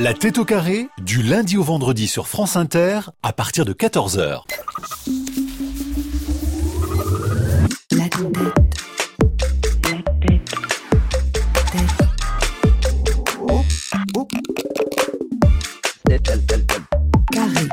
La tête au carré, du lundi au vendredi sur France Inter, à partir de 14h. La tête. Carré.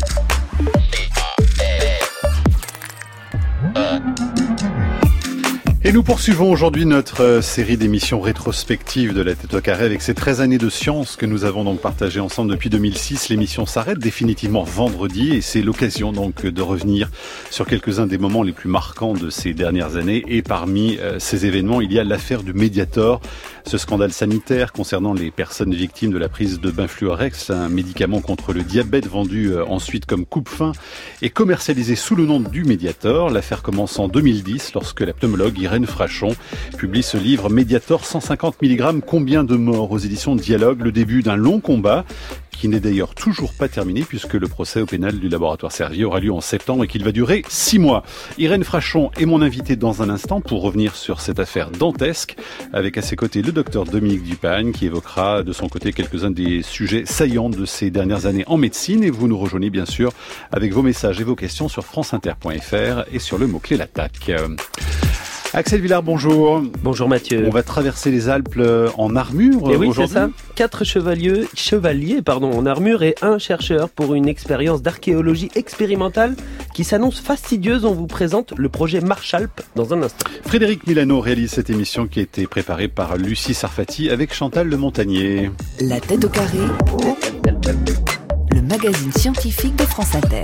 Et nous poursuivons aujourd'hui notre série d'émissions rétrospectives de la tête au carré avec ces 13 années de science que nous avons donc partagées ensemble depuis 2006. L'émission s'arrête définitivement vendredi et c'est l'occasion donc de revenir sur quelques-uns des moments les plus marquants de ces dernières années. Et parmi ces événements, il y a l'affaire du Mediator, ce scandale sanitaire concernant les personnes victimes de la prise de Benfluorex, un médicament contre le diabète vendu ensuite comme coupe-faim et commercialisé sous le nom du Mediator. L'affaire commence en 2010 lorsque la pneumologue Irène Frachon publie ce livre Mediator 150 mg, combien de morts, aux éditions Dialogue, le début d'un long combat qui n'est d'ailleurs toujours pas terminé puisque le procès au pénal du laboratoire Servier aura lieu en septembre et qu'il va durer 6 mois. Irène Frachon est mon invitée dans un instant pour revenir sur cette affaire dantesque avec à ses côtés le docteur Dominique Dupagne qui évoquera de son côté quelques-uns des sujets saillants de ces dernières années en médecine et vous nous rejoignez bien sûr avec vos messages et vos questions sur franceinter.fr et sur le mot-clé l'attaque. Axel Villard, bonjour. Bonjour Mathieu. On va traverser les Alpes en armure et oui, aujourd'hui. C'est ça. 4 chevaliers en armure et 1 chercheur pour une expérience d'archéologie expérimentale qui s'annonce fastidieuse. On vous présente le projet Marchalp dans un instant. Frédéric Milano réalise cette émission qui a été préparée par Lucie Sarfati avec Chantal Le Montagnier. La tête au carré, le magazine scientifique de France Inter.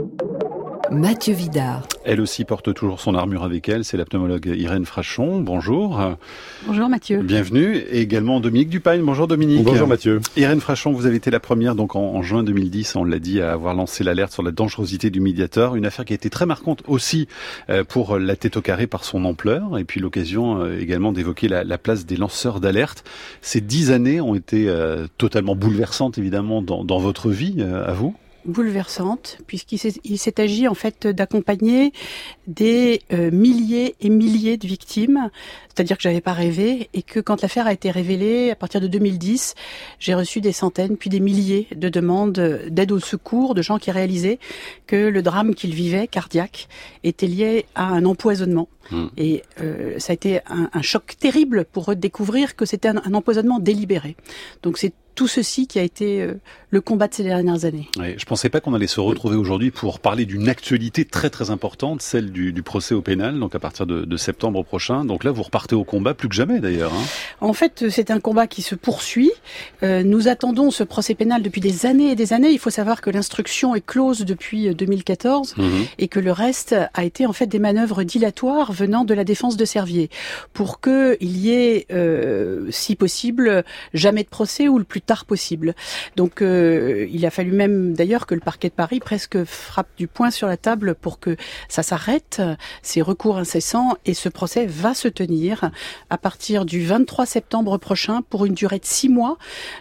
Mathieu Vidard. Elle aussi porte toujours son armure avec elle, c'est la pneumologue Irène Frachon. Bonjour. Bonjour Mathieu. Bienvenue. Et également Dominique Dupagne. Bonjour Dominique. Bonjour Mathieu. Irène Frachon, vous avez été la première donc en juin 2010, on l'a dit, à avoir lancé l'alerte sur la dangerosité du Mediator. Une affaire qui a été très marquante aussi pour la tête au carré par son ampleur et puis l'occasion également d'évoquer la place des lanceurs d'alerte. Ces 10 années ont été totalement bouleversantes évidemment dans votre vie, à vous. Bouleversante, puisqu'il s'est agi en fait d'accompagner des milliers et milliers de victimes, c'est-à-dire que j'avais pas rêvé et que quand l'affaire a été révélée à partir de 2010, j'ai reçu des centaines puis des milliers de demandes d'aide au secours de gens qui réalisaient que le drame qu'ils vivaient, cardiaque, était lié à un empoisonnement. Et ça a été un choc terrible pour eux de découvrir que c'était un empoisonnement délibéré. Donc c'est tout ceci qui a été le combat de ces dernières années. Oui, je pensais pas qu'on allait se retrouver aujourd'hui pour parler d'une actualité très très importante, celle du procès au pénal, donc à partir de septembre prochain. Donc là, vous repartez au combat plus que jamais d'ailleurs. En fait, c'est un combat qui se poursuit. Nous attendons ce procès pénal depuis des années et des années. Il faut savoir que l'instruction est close depuis 2014 et que le reste a été en fait des manœuvres dilatoires venant de la défense de Servier pour qu'il y ait, si possible, jamais de procès ou le plus tard possible. Donc il a fallu même d'ailleurs que le parquet de Paris presque frappe du poing sur la table pour que ça s'arrête, ces recours incessants, et ce procès va se tenir à partir du 23 septembre prochain pour une durée de 6 mois,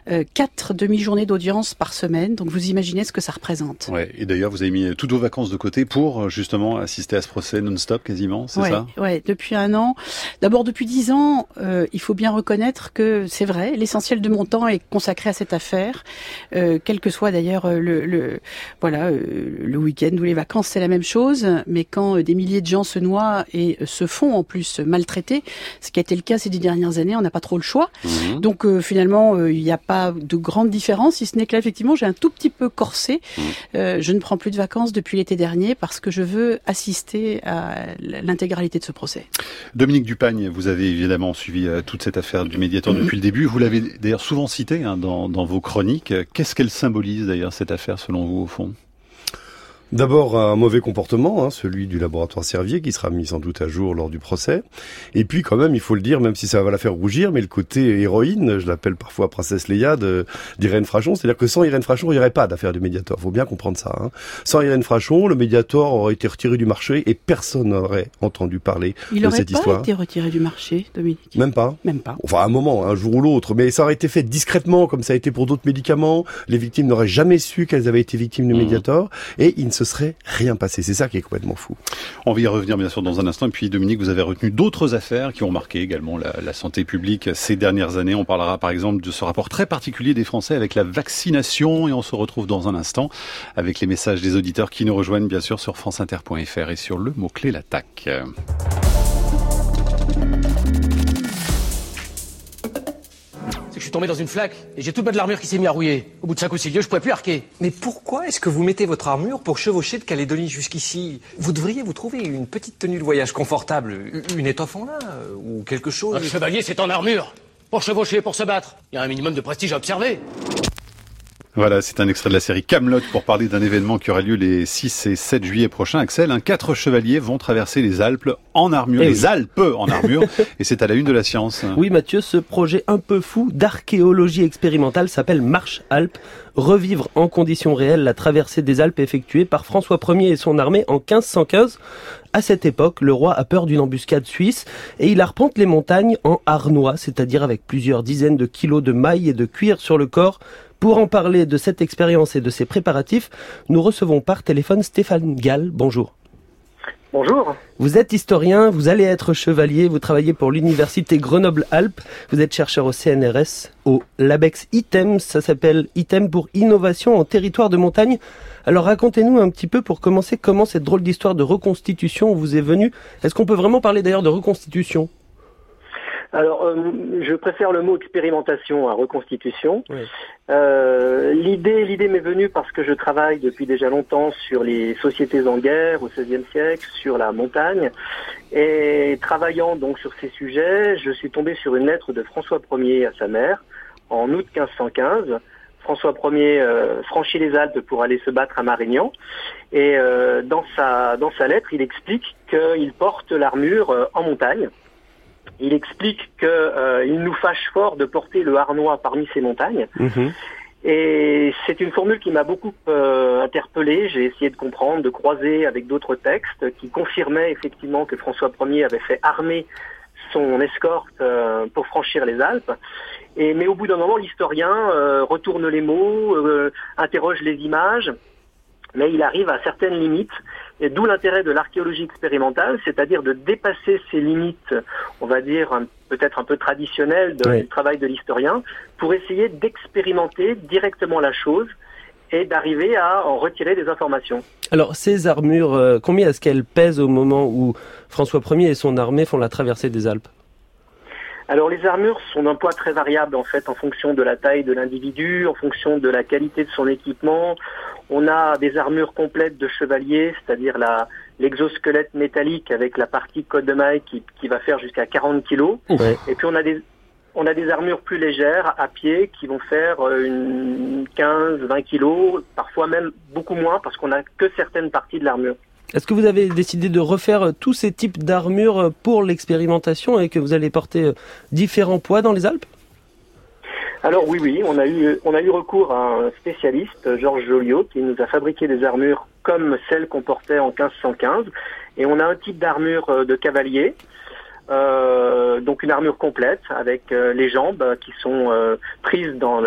4 demi-journées d'audience par semaine. Donc vous imaginez ce que ça représente. Ouais, et d'ailleurs vous avez mis toutes vos vacances de côté pour justement assister à ce procès non-stop quasiment, c'est ça ? Ouais, depuis 1 an. D'abord depuis 10 ans, il faut bien reconnaître que c'est vrai, l'essentiel de mon temps est consacré à cette affaire, quel que soit d'ailleurs le week-end ou les vacances, c'est la même chose. Mais quand des milliers de gens se noient et se font en plus maltraiter, ce qui a été le cas ces 10 dernières années, on n'a pas trop le choix. Donc finalement, il n'y a pas de grande différence, si ce n'est que là, effectivement, j'ai un tout petit peu corsé. Je ne prends plus de vacances depuis l'été dernier parce que je veux assister à l'intégralité de ce procès. Dominique Dupagne, vous avez évidemment suivi toute cette affaire du Mediator depuis le début. Vous l'avez d'ailleurs souvent cité dans vos chroniques. Qu'est-ce qu'elle symbolise d'ailleurs cette affaire selon vous au fond ? D'abord, un mauvais comportement, celui du laboratoire Servier, qui sera mis sans doute à jour lors du procès. Et puis, quand même, il faut le dire, même si ça va la faire rougir, mais le côté héroïne, je l'appelle parfois Princesse Leia d'Irène Frachon, c'est-à-dire que sans Irène Frachon, il n'y aurait pas d'affaire du Mediator. Faut bien comprendre ça. Sans Irène Frachon, le Mediator aurait été retiré du marché et personne n'aurait entendu parler de cette histoire. Il n'aurait pas été retiré du marché, Dominique. Même pas. Enfin, à un moment, un jour ou l'autre, mais ça aurait été fait discrètement, comme ça a été pour d'autres médicaments. Les victimes n'auraient jamais su qu'elles avaient été victimes du Mediator, et il ne se serait rien passé. C'est ça qui est complètement fou. On va y revenir bien sûr dans un instant. Et puis Dominique, vous avez retenu d'autres affaires qui ont marqué également la santé publique ces dernières années. On parlera par exemple de ce rapport très particulier des Français avec la vaccination. Et on se retrouve dans un instant avec les messages des auditeurs qui nous rejoignent bien sûr sur franceinter.fr et sur le mot-clé l'attaque. Je suis tombé dans une flaque et j'ai tout le bas de l'armure qui s'est mis à rouiller. Au bout de 5 ou 6 lieues, je pouvais plus arquer. Mais pourquoi est-ce que vous mettez votre armure pour chevaucher de Calédonie jusqu'ici? Vous devriez vous trouver une petite tenue de voyage confortable, une étoffe en lin ou quelque chose. Un chevalier, c'est en armure. Pour chevaucher, pour se battre. Il y a un minimum de prestige à observer. Voilà, c'est un extrait de la série Kaamelott pour parler d'un événement qui aura lieu les 6 et 7 juillet prochains. Axel, 4 chevaliers vont traverser les Alpes en armure, Alpes en armure, et c'est à la une de la science. Oui Mathieu, ce projet un peu fou d'archéologie expérimentale s'appelle Marche Alpes. Revivre en conditions réelles la traversée des Alpes effectuée par François Ier et son armée en 1515. À cette époque, le roi a peur d'une embuscade suisse et il arpente les montagnes en harnois, c'est-à-dire avec plusieurs dizaines de kilos de mailles et de cuir sur le corps. Pour en parler de cette expérience et de ses préparatifs, nous recevons par téléphone Stéphane Gall. Bonjour. Bonjour. Vous êtes historien, vous allez être chevalier, vous travaillez pour l'université Grenoble-Alpes, vous êtes chercheur au CNRS, au LABEX ITEM, ça s'appelle ITEM pour Innovation en territoire de montagne. Alors racontez-nous un petit peu pour commencer comment cette drôle d'histoire de reconstitution vous est venue. Est-ce qu'on peut vraiment parler d'ailleurs de reconstitution ? Alors, je préfère le mot expérimentation à reconstitution. Oui. L'idée m'est venue parce que je travaille depuis déjà longtemps sur les sociétés en guerre au XVIe siècle, sur la montagne, et travaillant donc sur ces sujets, je suis tombé sur une lettre de François Ier à sa mère en août 1515. François Ier franchit les Alpes pour aller se battre à Marignan, et dans sa lettre, il explique qu'il porte l'armure en montagne. Il explique qu'il nous fâche fort de porter le harnois parmi ces montagnes. Mmh. Et c'est une formule qui m'a beaucoup interpellé. J'ai essayé de comprendre, de croiser avec d'autres textes qui confirmaient effectivement que François Ier avait fait armer son escorte pour franchir les Alpes. Mais au bout d'un moment, l'historien retourne les mots, interroge les images, mais il arrive à certaines limites. Et d'où l'intérêt de l'archéologie expérimentale, c'est-à-dire de dépasser ces limites, on va dire peut-être un peu traditionnelles du travail de l'historien, pour essayer d'expérimenter directement la chose et d'arriver à en retirer des informations. Alors ces armures, combien est-ce qu'elles pèsent au moment où François Ier et son armée font la traversée des Alpes ? Alors les armures sont d'un poids très variable en fait en fonction de la taille de l'individu, en fonction de la qualité de son équipement. On a des armures complètes de chevalier, c'est-à-dire l'exosquelette métallique avec la partie côte de maille qui va faire jusqu'à 40 kilos. Ouais. Et puis on a des armures plus légères à pied qui vont faire 15-20 kilos, parfois même beaucoup moins parce qu'on n'a que certaines parties de l'armure. Est-ce que vous avez décidé de refaire tous ces types d'armures pour l'expérimentation et que vous allez porter différents poids dans les Alpes ? Alors oui, on a eu recours à un spécialiste, Georges Joliot, qui nous a fabriqué des armures comme celles qu'on portait en 1515. Et on a un type d'armure de cavalier, donc une armure complète avec les jambes qui sont prises dans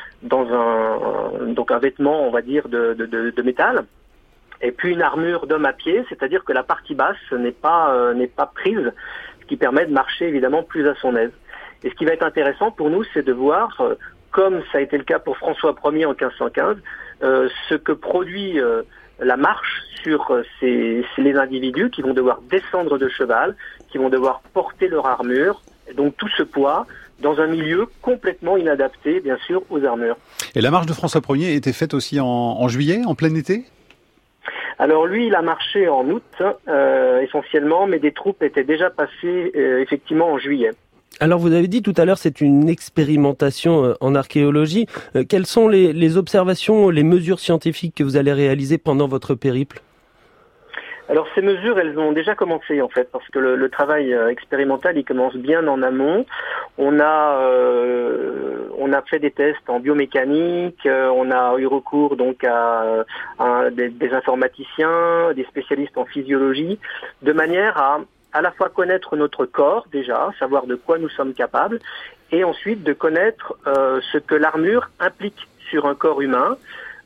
un vêtement, on va dire, de métal. Et puis une armure d'homme à pied, c'est-à-dire que la partie basse n'est pas prise, ce qui permet de marcher évidemment plus à son aise. Et ce qui va être intéressant pour nous, c'est de voir, comme ça a été le cas pour François Ier en 1515, ce que produit la marche sur les individus qui vont devoir descendre de cheval, qui vont devoir porter leur armure, et donc tout ce poids dans un milieu complètement inadapté, bien sûr, aux armures. Et la marche de François Ier était faite aussi en juillet, en plein été ? Alors lui, il a marché en août essentiellement, mais des troupes étaient déjà passées effectivement en juillet. Alors vous avez dit tout à l'heure, c'est une expérimentation en archéologie. Quelles sont les observations, les mesures scientifiques que vous allez réaliser pendant votre périple ? Alors ces mesures, elles ont déjà commencé en fait, parce que le travail expérimental, il commence bien en amont. On a fait des tests en biomécanique, on a eu recours donc à des informaticiens, des spécialistes en physiologie, de manière à la fois connaître notre corps déjà, savoir de quoi nous sommes capables, et ensuite de connaître ce que l'armure implique sur un corps humain,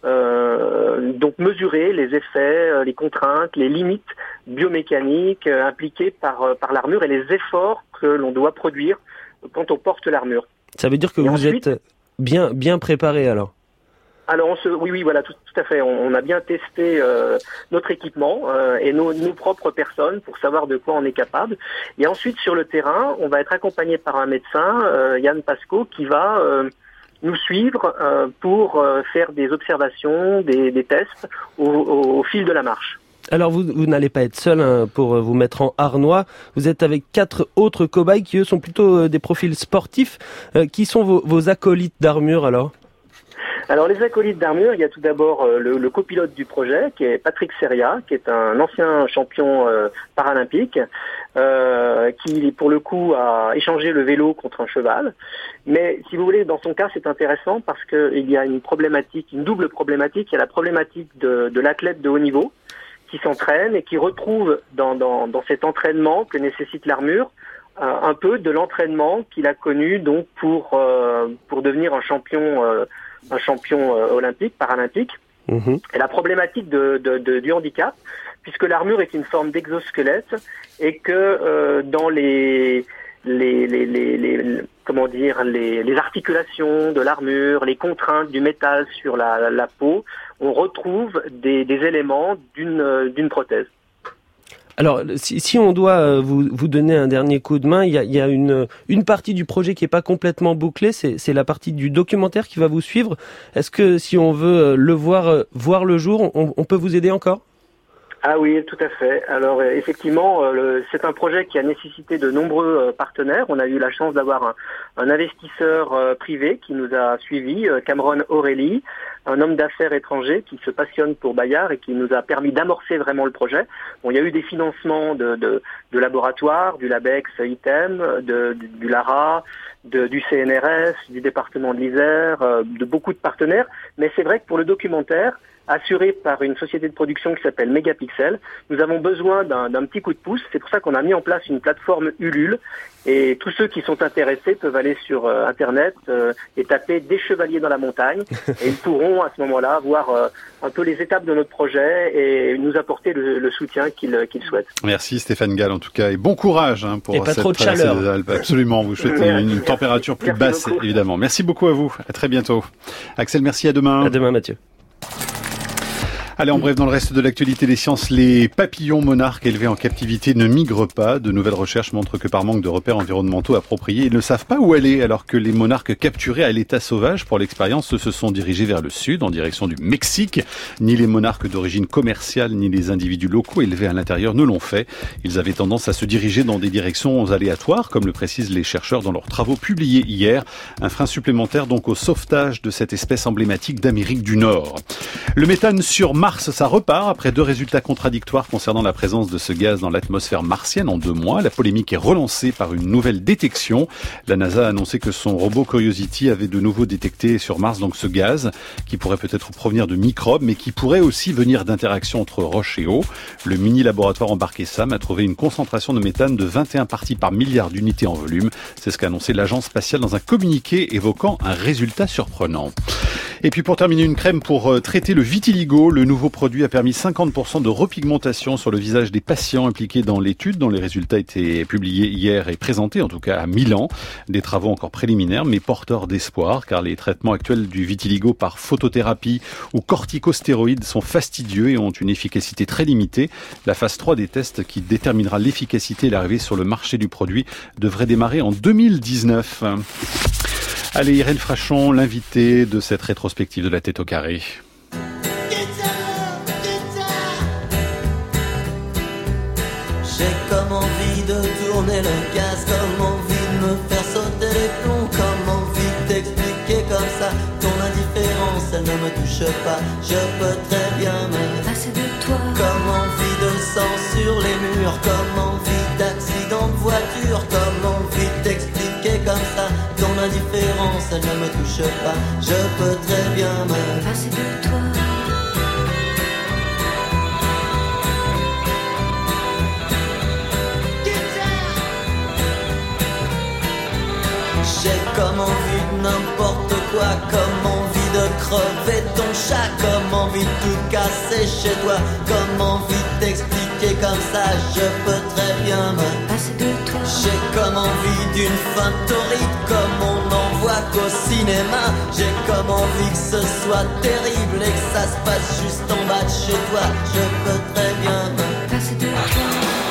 donc mesurer les effets, les contraintes, les limites biomécaniques impliquées par l'armure et les efforts que l'on doit produire quand on porte l'armure. Ça veut dire que vous êtes bien préparé alors? Alors oui, voilà, tout à fait. On a bien testé notre équipement et nos propres personnes pour savoir de quoi on est capable. Et ensuite, sur le terrain, on va être accompagné par un médecin, Yann Pasco, qui va nous suivre pour faire des observations, des tests au fil de la marche. Alors vous n'allez pas être seul pour vous mettre en harnois. Vous êtes avec 4 autres cobayes qui eux sont plutôt des profils sportifs. Qui sont vos acolytes d'armure alors? Alors les acolytes d'armure, il y a tout d'abord le copilote du projet qui est Patrick Seria, qui est un ancien champion paralympique, qui pour le coup a échangé le vélo contre un cheval. Mais si vous voulez, dans son cas c'est intéressant parce qu'il y a une double problématique. Il y a la problématique de l'athlète de haut niveau qui s'entraîne et qui retrouve dans cet entraînement que nécessite l'armure un peu de l'entraînement qu'il a connu donc pour devenir un champion olympique, paralympique. Mmh. Et la problématique du handicap, puisque l'armure est une forme d'exosquelette et que dans les articulations de l'armure, les contraintes du métal sur la peau, on retrouve des éléments d'une prothèse. Alors, si on doit vous donner un dernier coup de main, il y a une partie du projet qui est pas complètement bouclée, c'est la partie du documentaire qui va vous suivre. Est-ce que si on veut le voir le jour, on peut vous aider encore ? Ah oui, tout à fait. Alors effectivement, c'est un projet qui a nécessité de nombreux partenaires. On a eu la chance d'avoir un investisseur privé qui nous a suivis, Cameron Aurélie, un homme d'affaires étranger qui se passionne pour Bayard et qui nous a permis d'amorcer vraiment le projet. Bon, il y a eu des financements de laboratoires, du LabEx ITEM, du LARA, du CNRS, du département de l'Isère, de beaucoup de partenaires. Mais c'est vrai que pour le documentaire, assuré par une société de production qui s'appelle Megapixel, nous avons besoin d'un petit coup de pouce. C'est pour ça qu'on a mis en place une plateforme Ulule. Et tous ceux qui sont intéressés peuvent aller sur Internet et taper « Des chevaliers dans la montagne ». Et ils pourront à ce moment-là voir un peu les étapes de notre projet et nous apporter le soutien qu'ils souhaitent. Merci Stéphane Gall en tout cas. Et bon courage pour cette cette traversée des Alpes. Absolument, vous souhaitez une température plus basse beaucoup. Évidemment. Merci beaucoup à vous. À très bientôt. Axel, merci. À demain. À demain Mathieu. Allez, en bref, dans le reste de l'actualité des sciences, les papillons monarques élevés en captivité ne migrent pas. De nouvelles recherches montrent que par manque de repères environnementaux appropriés, ils ne savent pas où aller, alors que les monarques capturés à l'état sauvage pour l'expérience se sont dirigés vers le sud, en direction du Mexique. Ni les monarques d'origine commerciale, ni les individus locaux élevés à l'intérieur ne l'ont fait. Ils avaient tendance à se diriger dans des directions aléatoires, comme le précisent les chercheurs dans leurs travaux publiés hier. Un frein supplémentaire donc au sauvetage de cette espèce emblématique d'Amérique du Nord. Le méthane sur Mars, ça repart après 2 résultats contradictoires concernant la présence de ce gaz dans l'atmosphère martienne en 2 mois. La polémique est relancée par une nouvelle détection. La NASA a annoncé que son robot Curiosity avait de nouveau détecté sur Mars donc ce gaz qui pourrait peut-être provenir de microbes mais qui pourrait aussi venir d'interactions entre roches et eau. Le mini laboratoire embarqué SAM a trouvé une concentration de méthane de 21 parties par milliard d'unités en volume. C'est ce qu'a annoncé l'agence spatiale dans un communiqué évoquant un résultat surprenant. Et puis pour terminer, une crème pour traiter le vitiligo. Le nouveau produit a permis 50% de repigmentation sur le visage des patients impliqués dans l'étude dont les résultats étaient publiés hier et présentés en tout cas à Milan. Des travaux encore préliminaires mais porteurs d'espoir car les traitements actuels du vitiligo par photothérapie ou corticostéroïdes sont fastidieux et ont une efficacité très limitée. La phase 3 des tests qui déterminera l'efficacité et l'arrivée sur le marché du produit devrait démarrer en 2019. Allez, Irène Frachon, l'invitée de cette rétrospective de la tête au carré. J'ai comme envie de tourner le gaz, comme envie de me faire sauter les plombs, comme envie d'expliquer comme ça ton indifférence, elle ne me touche pas, je peux très bien me passer de toi. Comme envie de sang sur les murs, comme envie d'accident de voiture, comme envie d'expliquer comme ça ton indifférence, elle ne me touche pas, je peux très bien me passer de toi. J'ai comme envie de n'importe quoi, comme envie de crever ton chat, comme envie de tout casser chez toi. Comment vite t'expliquer comme ça, je peux très bien me passer de toi. J'ai comme envie d'une fin torride, comme on n'en voit qu'au cinéma. J'ai comme envie que ce soit terrible et que ça se passe juste en bas de chez toi. Je peux très bien me passer de toi.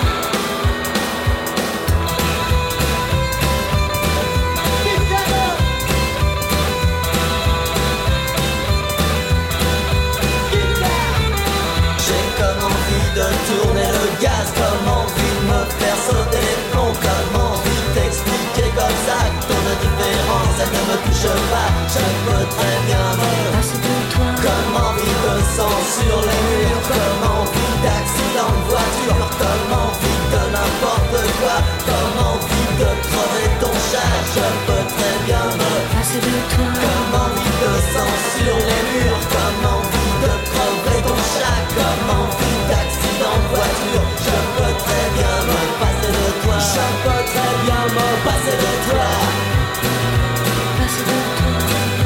De tourner le gaz, comme envie de me faire sauter les plombs, comme envie de t'expliquer comme ça que ton indifférence elle ne me touche pas. Je peux très bien me passer de toi. Comme envie de sang sur les murs, comme envie d'accident de voiture, comme envie de n'importe quoi, comme envie de crever ton chat. Je peux très bien me passer de toi. Comme envie de sang sur les murs, comme envie de crever ton chat, comme envie d'accident de voiture. Je peux très bien me passer de toi. Je peux très bien me passer de toi. Passer de toi.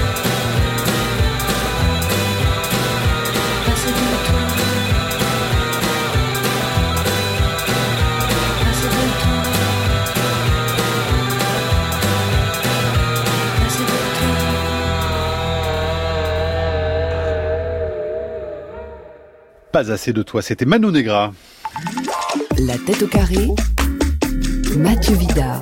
Passer de toi. Passer de toi. Passer de toi. Pas assez de toi, c'était Mano Negra. La tête au carré, Mathieu Vidard.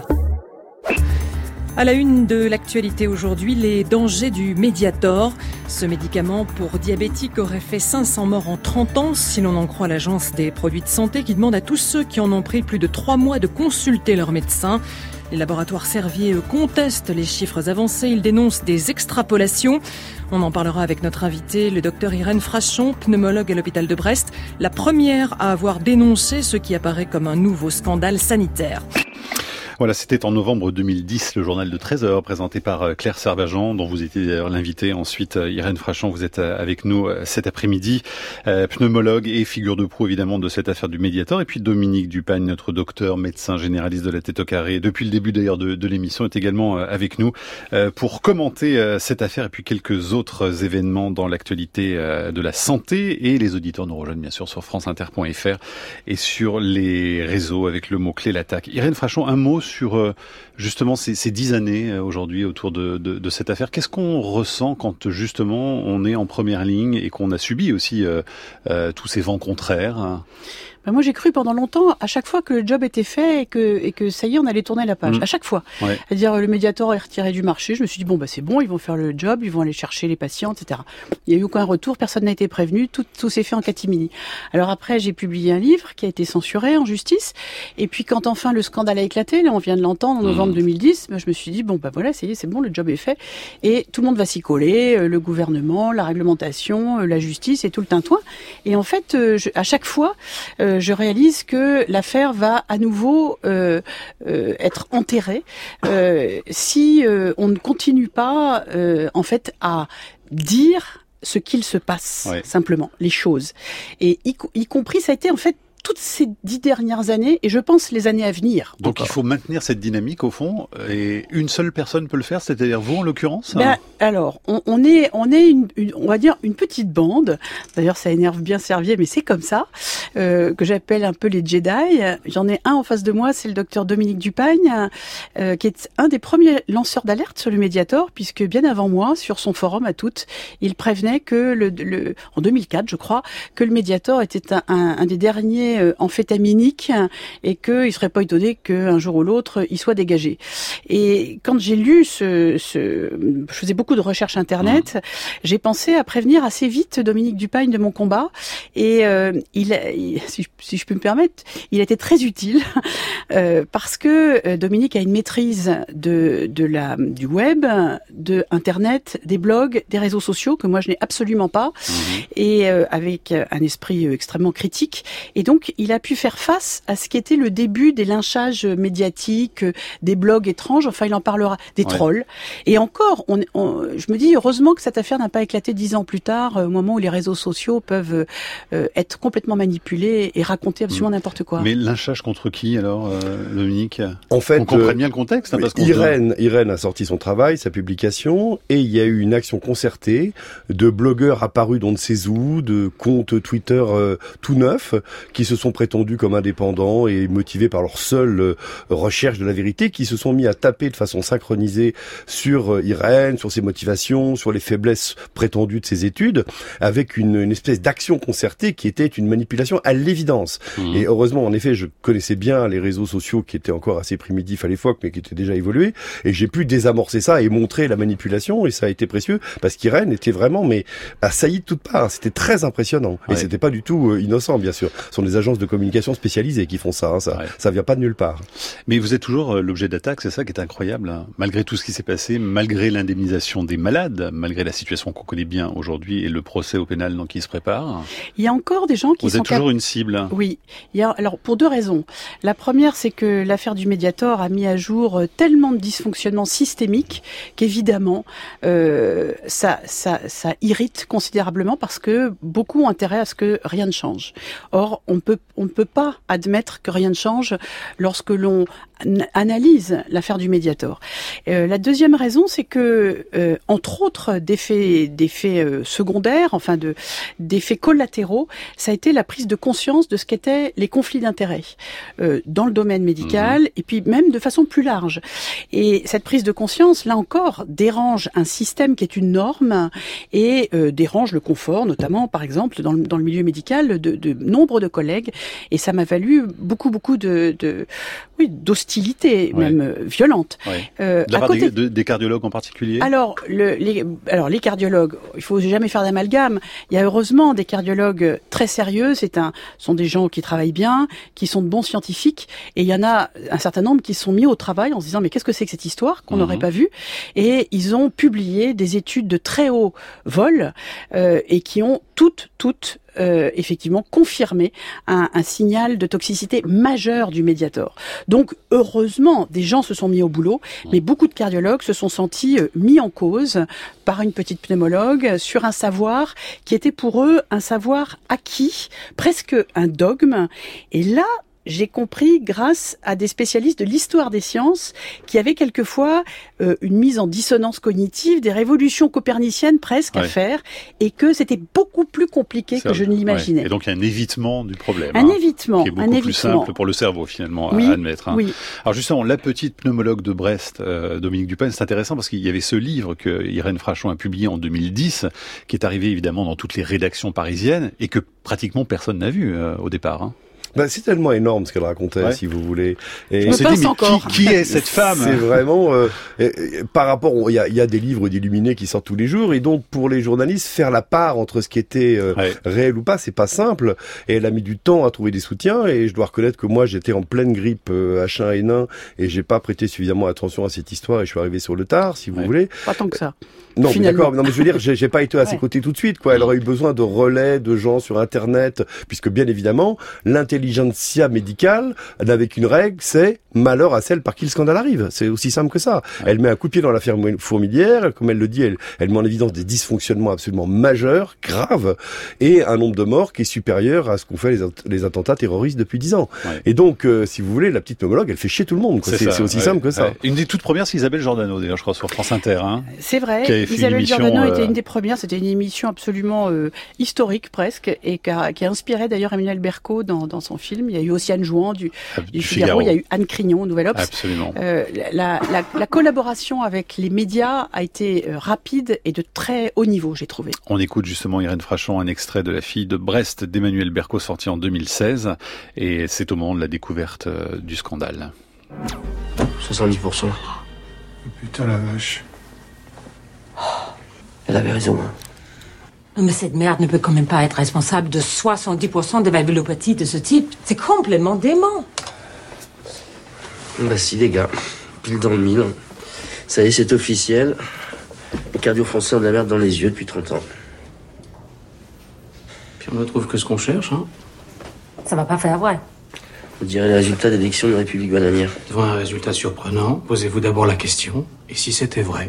À la une de l'actualité aujourd'hui, les dangers du Mediator. Ce médicament pour diabétiques aurait fait 500 morts en 30 ans, si l'on en croit l'Agence des produits de santé, qui demande à tous ceux qui en ont pris plus de 3 mois de consulter leur médecin. Les laboratoires Servier contestent les chiffres avancés, ils dénoncent des extrapolations. On en parlera avec notre invitée, le docteur Irène Frachon, pneumologue à l'hôpital de Brest, la première à avoir dénoncé ce qui apparaît comme un nouveau scandale sanitaire. Voilà, c'était en novembre 2010, le journal de 13h, présenté par Claire Servageant, dont vous étiez d'ailleurs l'invité. Ensuite, Irène Frachon, vous êtes avec nous cet après-midi, pneumologue et figure de proue évidemment de cette affaire du Mediator. Et puis Dominique Dupagne, notre docteur, médecin généraliste de la tête au carré, depuis le début d'ailleurs de l'émission, est également avec nous pour commenter cette affaire et puis quelques autres événements dans l'actualité de la santé. Et les auditeurs nous rejoignent bien sûr sur franceinter.fr et sur les réseaux avec le mot-clé l'attaque. Irène Frachon, un mot sur justement ces 10 années aujourd'hui autour de cette affaire. Qu'est-ce qu'on ressent quand justement on est en première ligne et qu'on a subi aussi tous ces vents contraires ? Ben moi, j'ai cru pendant longtemps, à chaque fois que le job était fait et que ça y est, on allait tourner la page. À chaque fois. Ouais. C'est-à-dire, le Mediator est retiré du marché. Je me suis dit, bon, bah, c'est bon, ils vont faire le job, ils vont aller chercher les patients, etc. Il n'y a eu aucun retour, personne n'a été prévenu, tout s'est fait en catimini. Alors après, j'ai publié un livre qui a été censuré en justice. Et puis, quand enfin le scandale a éclaté, là, on vient de l'entendre en novembre 2010, ben, je me suis dit, bon, bah voilà, ça y est, c'est bon, le job est fait. Et tout le monde va s'y coller, le gouvernement, la réglementation, la justice et tout le tintouin. Et en fait, à chaque fois, je réalise que l'affaire va à nouveau être enterrée si on ne continue pas en fait à dire ce qu'il se passe, simplement, les choses. Et y compris, ça a été en fait toutes ces 10 dernières années, et je pense les années à venir. Donc il faut maintenir cette dynamique au fond, et une seule personne peut le faire, c'est-à-dire vous en l'occurrence. Ben, alors, on est on va dire une petite bande. D'ailleurs, ça énerve bien Servier, mais c'est comme ça que j'appelle un peu les Jedi. J'en ai un en face de moi, c'est le docteur Dominique Dupagne, qui est un des premiers lanceurs d'alerte sur le Mediator, puisque bien avant moi, sur son forum à toutes, il prévenait que en 2004, je crois, que le Mediator était un des derniers amphétaminiques et qu'il serait pas étonné qu'un jour ou l'autre il soit dégagé. Et quand j'ai lu je faisais beaucoup de recherches internet, j'ai pensé à prévenir assez vite Dominique Dupagne de mon combat, et si je peux me permettre, il a été très utile parce que Dominique a une maîtrise du web, de internet, des blogs, des réseaux sociaux que moi je n'ai absolument pas, et avec un esprit extrêmement critique, et donc donc, il a pu faire face à ce qui était le début des lynchages médiatiques, des blogs étranges, enfin, il en parlera, des trolls. Et encore, je me dis, heureusement que cette affaire n'a pas éclaté 10 ans plus tard, au moment où les réseaux sociaux peuvent être complètement manipulés et raconter absolument n'importe quoi. Mais lynchage contre qui, alors, Dominique ? En fait, on comprend bien le contexte. Hein, parce qu'on Irène a sorti son travail, sa publication, et il y a eu une action concertée de blogueurs apparus d'on ne sait où, de comptes Twitter tout neufs, qui se sont prétendus comme indépendants et motivés par leur seule recherche de la vérité, qui se sont mis à taper de façon synchronisée sur Irène, sur ses motivations, sur les faiblesses prétendues de ses études, avec une espèce d'action concertée qui était une manipulation à l'évidence. Et heureusement, en effet, je connaissais bien les réseaux sociaux qui étaient encore assez primitifs à l'époque, mais qui étaient déjà évolués, et j'ai pu désamorcer ça et montrer la manipulation, et ça a été précieux, parce qu'Irène était vraiment, mais assaillie de toutes parts. C'était très impressionnant. Et c'était pas du tout innocent, bien sûr. Ce sont des agences de communication spécialisées qui font ça, hein, ça vient pas de nulle part. Mais vous êtes toujours l'objet d'attaques, c'est ça qui est incroyable, hein. Malgré tout ce qui s'est passé, malgré l'indemnisation des malades, malgré la situation qu'on connaît bien aujourd'hui et le procès au pénal qui se prépare. Il y a encore des gens qui vous êtes toujours une cible. Oui. Alors, pour 2 raisons. La première, c'est que l'affaire du Mediator a mis à jour tellement de dysfonctionnements systémiques qu'évidemment, ça irrite considérablement parce que beaucoup ont intérêt à ce que rien ne change. Or, on ne peut pas admettre que rien ne change lorsque l'on analyse l'affaire du Mediator. La deuxième raison, c'est que, entre autres d'effets secondaires, enfin d'effets collatéraux, ça a été la prise de conscience de ce qu'étaient les conflits d'intérêts dans le domaine médical et puis même de façon plus large. Et cette prise de conscience, là encore, dérange un système qui est une norme et dérange le confort, notamment, par exemple, dans le milieu médical, de nombre de collègues. Et ça m'a valu beaucoup d'hostilité, même violente. De la part des cardiologues en particulier ? Alors, les cardiologues, il faut jamais faire d'amalgame. Il y a heureusement des cardiologues très sérieux. Sont des gens qui travaillent bien, qui sont de bons scientifiques. Et il y en a un certain nombre qui sont mis au travail en se disant mais qu'est-ce que c'est que cette histoire qu'on n'aurait pas vue ? Et ils ont publié des études de très haut vol et qui ont toutes effectivement confirmé un signal de toxicité majeur du Mediator. Donc heureusement, des gens se sont mis au boulot, mais beaucoup de cardiologues se sont sentis mis en cause par une petite pneumologue sur un savoir qui était pour eux un savoir acquis, presque un dogme. Et là, j'ai compris grâce à des spécialistes de l'histoire des sciences qui avaient quelquefois une mise en dissonance cognitive, des révolutions coperniciennes presque à faire, et que c'était beaucoup plus compliqué que je ne l'imaginais. Et donc il y a un évitement du problème. Évitement. Qui est beaucoup plus simple pour le cerveau finalement à admettre. Oui. Alors justement, la petite pneumologue de Brest, Dominique Dupin, c'est intéressant parce qu'il y avait ce livre que Irène Frachon a publié en 2010, qui est arrivé évidemment dans toutes les rédactions parisiennes et que pratiquement personne n'a vu au départ. Hein. C'est tellement énorme ce qu'elle racontait, si vous voulez. Et on s'est dit, mais qui est cette femme ? C'est vraiment, par rapport, il y a des livres d'illuminés qui sortent tous les jours, et donc pour les journalistes, faire la part entre ce qui était réel ou pas, c'est pas simple. Et elle a mis du temps à trouver des soutiens, et je dois reconnaître que moi, j'étais en pleine grippe H1N1, et j'ai pas prêté suffisamment attention à cette histoire, et je suis arrivé sur le tard, si vous voulez. Pas tant que ça. Non, mais d'accord, non, mais je veux dire, j'ai pas été à ses côtés tout de suite, quoi. Elle aurait eu besoin de relais, de gens sur Internet, puisque bien évidemment, l'intelligentsia médicale n'avait qu'une règle, c'est malheur à celle par qui le scandale arrive. C'est aussi simple que ça. Elle met un coup de pied dans l'affaire fourmilière, comme elle le dit, elle met en évidence des dysfonctionnements absolument majeurs, graves, et un nombre de morts qui est supérieur à ce qu'ont fait les attentats terroristes depuis 10 ans. Et donc, si vous voulez, la petite pneumologue, elle fait chier tout le monde, quoi. C'est aussi simple que ça. Une des toutes premières, c'est Isabelle Giordano, d'ailleurs, je crois, sur France Inter, hein. C'est vrai. Isabelle Giordano était une des premières, c'était une émission absolument historique presque, et qui a inspiré d'ailleurs Emmanuel Berco dans son film. Il y a eu aussi Anne Jouan du Figaro, il y a eu Anne Crignon au Nouvel Obs. Absolument. La collaboration avec les médias a été rapide et de très haut niveau, j'ai trouvé. On écoute justement Irène Frachon, un extrait de La fille de Brest d'Emmanuel Berco sorti en 2016, et c'est au moment de la découverte du scandale. 70%. Putain la vache. Elle avait raison. Non, mais cette merde ne peut quand même pas être responsable de 70% des valvulopathies de ce type. C'est complètement dément. Bah si les gars, pile dans le mille. Ça y est, c'est officiel. Les cardio-français ont de la merde dans les yeux depuis 30 ans. Puis on ne trouve que ce qu'on cherche, hein. Ça va pas faire vrai. On dirait les résultats d'élection de la République bananière. Devant un résultat surprenant, posez-vous d'abord la question, et si c'était vrai?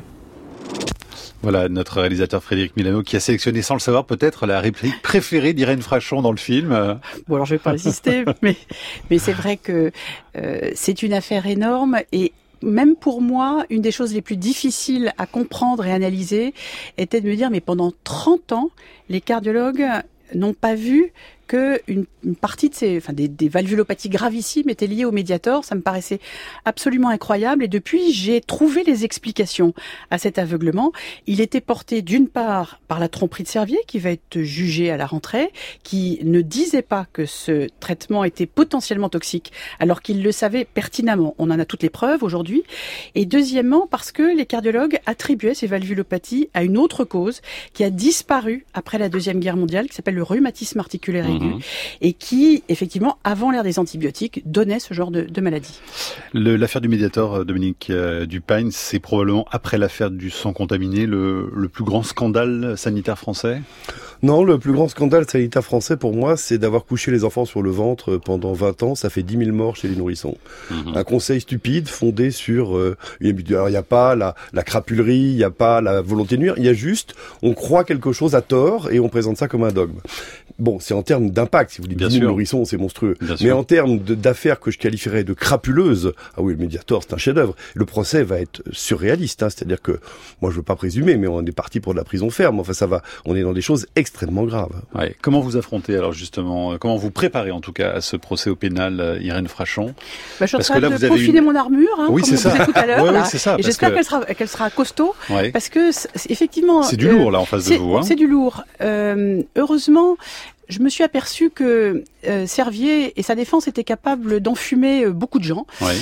Voilà, notre réalisateur Frédéric Milano qui a sélectionné sans le savoir peut-être la réplique préférée d'Irène Frachon dans le film. Bon, alors je vais pas insister, mais c'est vrai que c'est une affaire énorme et même pour moi, une des choses les plus difficiles à comprendre et analyser était de me dire, mais pendant 30 ans, les cardiologues n'ont pas vu que une partie de des valvulopathies gravissimes étaient liées au Mediator. Ça me paraissait absolument incroyable. Et depuis, j'ai trouvé les explications à cet aveuglement. Il était porté d'une part par la tromperie de Servier, qui va être jugée à la rentrée, qui ne disait pas que ce traitement était potentiellement toxique, alors qu'il le savait pertinemment. On en a toutes les preuves aujourd'hui. Et deuxièmement, parce que les cardiologues attribuaient ces valvulopathies à une autre cause qui a disparu après la Deuxième Guerre mondiale, qui s'appelle le rhumatisme articulaire aigu, et qui, effectivement, avant l'ère des antibiotiques, donnait ce genre de maladie. L'affaire du Mediator, Dominique Dupagne, c'est probablement, après l'affaire du sang contaminé, le plus grand scandale sanitaire français ? Non, le plus grand scandale sanitaire français, pour moi, c'est d'avoir couché les enfants sur le ventre pendant 20 ans. Ça fait 10 000 morts chez les nourrissons. Un conseil stupide fondé sur une habitude. Alors, il n'y a pas la crapulerie, il n'y a pas la volonté de nuire. Il y a juste, on croit quelque chose à tort et on présente ça comme un dogme. Bon, c'est en termes d'impact. Si vous dites 10 000 nourrissons, c'est monstrueux. Mais en termes d'affaires que je qualifierais de crapuleuses, ah oui, le Mediator, c'est un chef-d'œuvre. Le procès va être surréaliste, hein. C'est-à-dire que, moi, je veux pas présumer, mais on est parti pour de la prison ferme. Enfin, ça va, on est dans des choses extrêmement graves. Ouais. Comment vous affrontez, alors, justement, comment vous préparez, en tout cas, à ce procès au pénal, Irène Frachon? Je suis en train de peaufiner mon armure, hein, oui, comme on disait tout à l'heure. Oui, c'est ça. Et j'espère qu'elle sera costaud, ouais. Parce que, effectivement... C'est du lourd, là, en face de vous, hein. C'est du lourd. Heureusement, je me suis aperçu que Servier et sa défense étaient capables d'enfumer beaucoup de gens,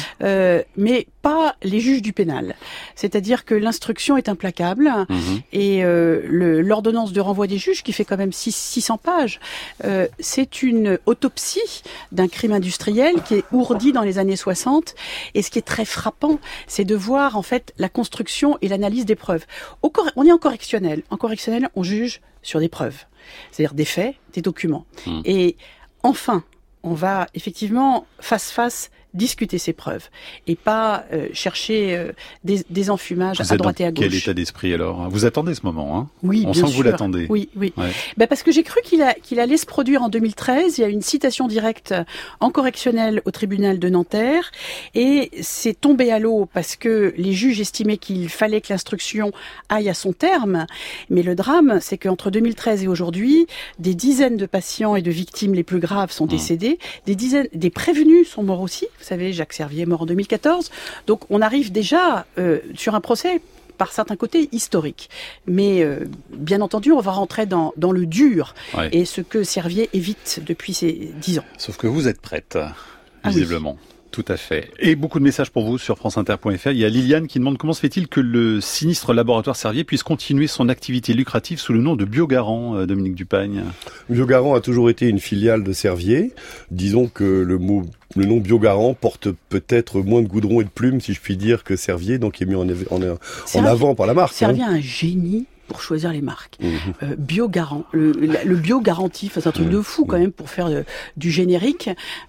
mais pas les juges du pénal. C'est-à-dire que l'instruction est implacable et l'ordonnance de renvoi des juges, qui fait quand même 600 pages, c'est une autopsie d'un crime industriel qui est ourdi dans les années 60. Et ce qui est très frappant, c'est de voir en fait la construction et l'analyse des preuves. On est en correctionnel. En correctionnel, on juge sur des preuves. C'est-à-dire des faits, des documents. Et enfin, on va effectivement face discuter ces preuves et pas chercher des enfumages à droite et à gauche. Quel état d'esprit alors? Vous attendez ce moment, hein? Oui, on bien sent sûr. que vous l'attendez. Oui. Ouais. Parce que j'ai cru qu'il allait se produire en 2013. Il y a une citation directe en correctionnel au tribunal de Nanterre et c'est tombé à l'eau parce que les juges estimaient qu'il fallait que l'instruction aille à son terme. Mais le drame, c'est qu'entre 2013 et aujourd'hui, des dizaines de patients et de victimes les plus graves sont décédés. Des prévenus sont morts aussi. Vous savez, Jacques Servier est mort en 2014. Donc, on arrive déjà sur un procès, par certains côtés, historique. Mais, bien entendu, on va rentrer dans le dur. Ouais. Et ce que Servier évite depuis ces 10 ans. Sauf que vous êtes prête, visiblement. Oui. Tout à fait. Et beaucoup de messages pour vous sur franceinter.fr. Il y a Liliane qui demande comment se fait-il que le sinistre laboratoire Servier puisse continuer son activité lucrative sous le nom de Biogarant, Dominique Dupagne. Biogarant a toujours été une filiale de Servier. Disons que le nom Biogarant porte peut-être moins de goudron et de plumes, si je puis dire, que Servier, donc il est mis en avant par la marque. Servier a un génie pour choisir les marques. Biogarant, le bio-garanti, c'est un truc de fou quand même pour faire du générique,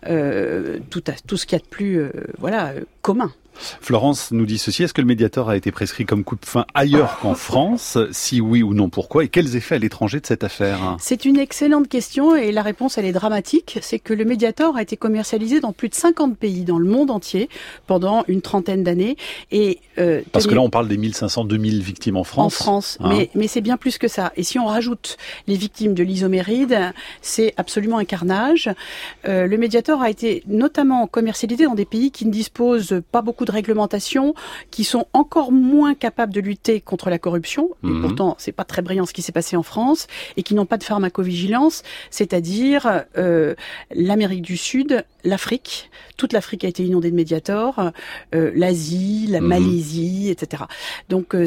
tout ce qu'il y a de plus commun. Florence nous dit ceci, est-ce que le Mediator a été prescrit comme coupe-fin ailleurs qu'en France? Si oui ou non, pourquoi? Et quels effets à l'étranger de cette affaire? C'est une excellente question et la réponse, elle est dramatique. C'est que le Mediator a été commercialisé dans plus de 50 pays dans le monde entier pendant une trentaine d'années. Et parce que là, on parle des 1500-2000 victimes en France. En France, hein. mais c'est bien plus que ça. Et si on rajoute les victimes de l'isoméride, c'est absolument un carnage. Le Mediator a été notamment commercialisé dans des pays qui ne disposent pas beaucoup de réglementations, qui sont encore moins capables de lutter contre la corruption, et pourtant c'est pas très brillant ce qui s'est passé en France, et qui n'ont pas de pharmacovigilance, c'est-à-dire l'Amérique du Sud, l'Afrique, toute l'Afrique a été inondée de Mediator, l'Asie, la Malaisie, etc. Donc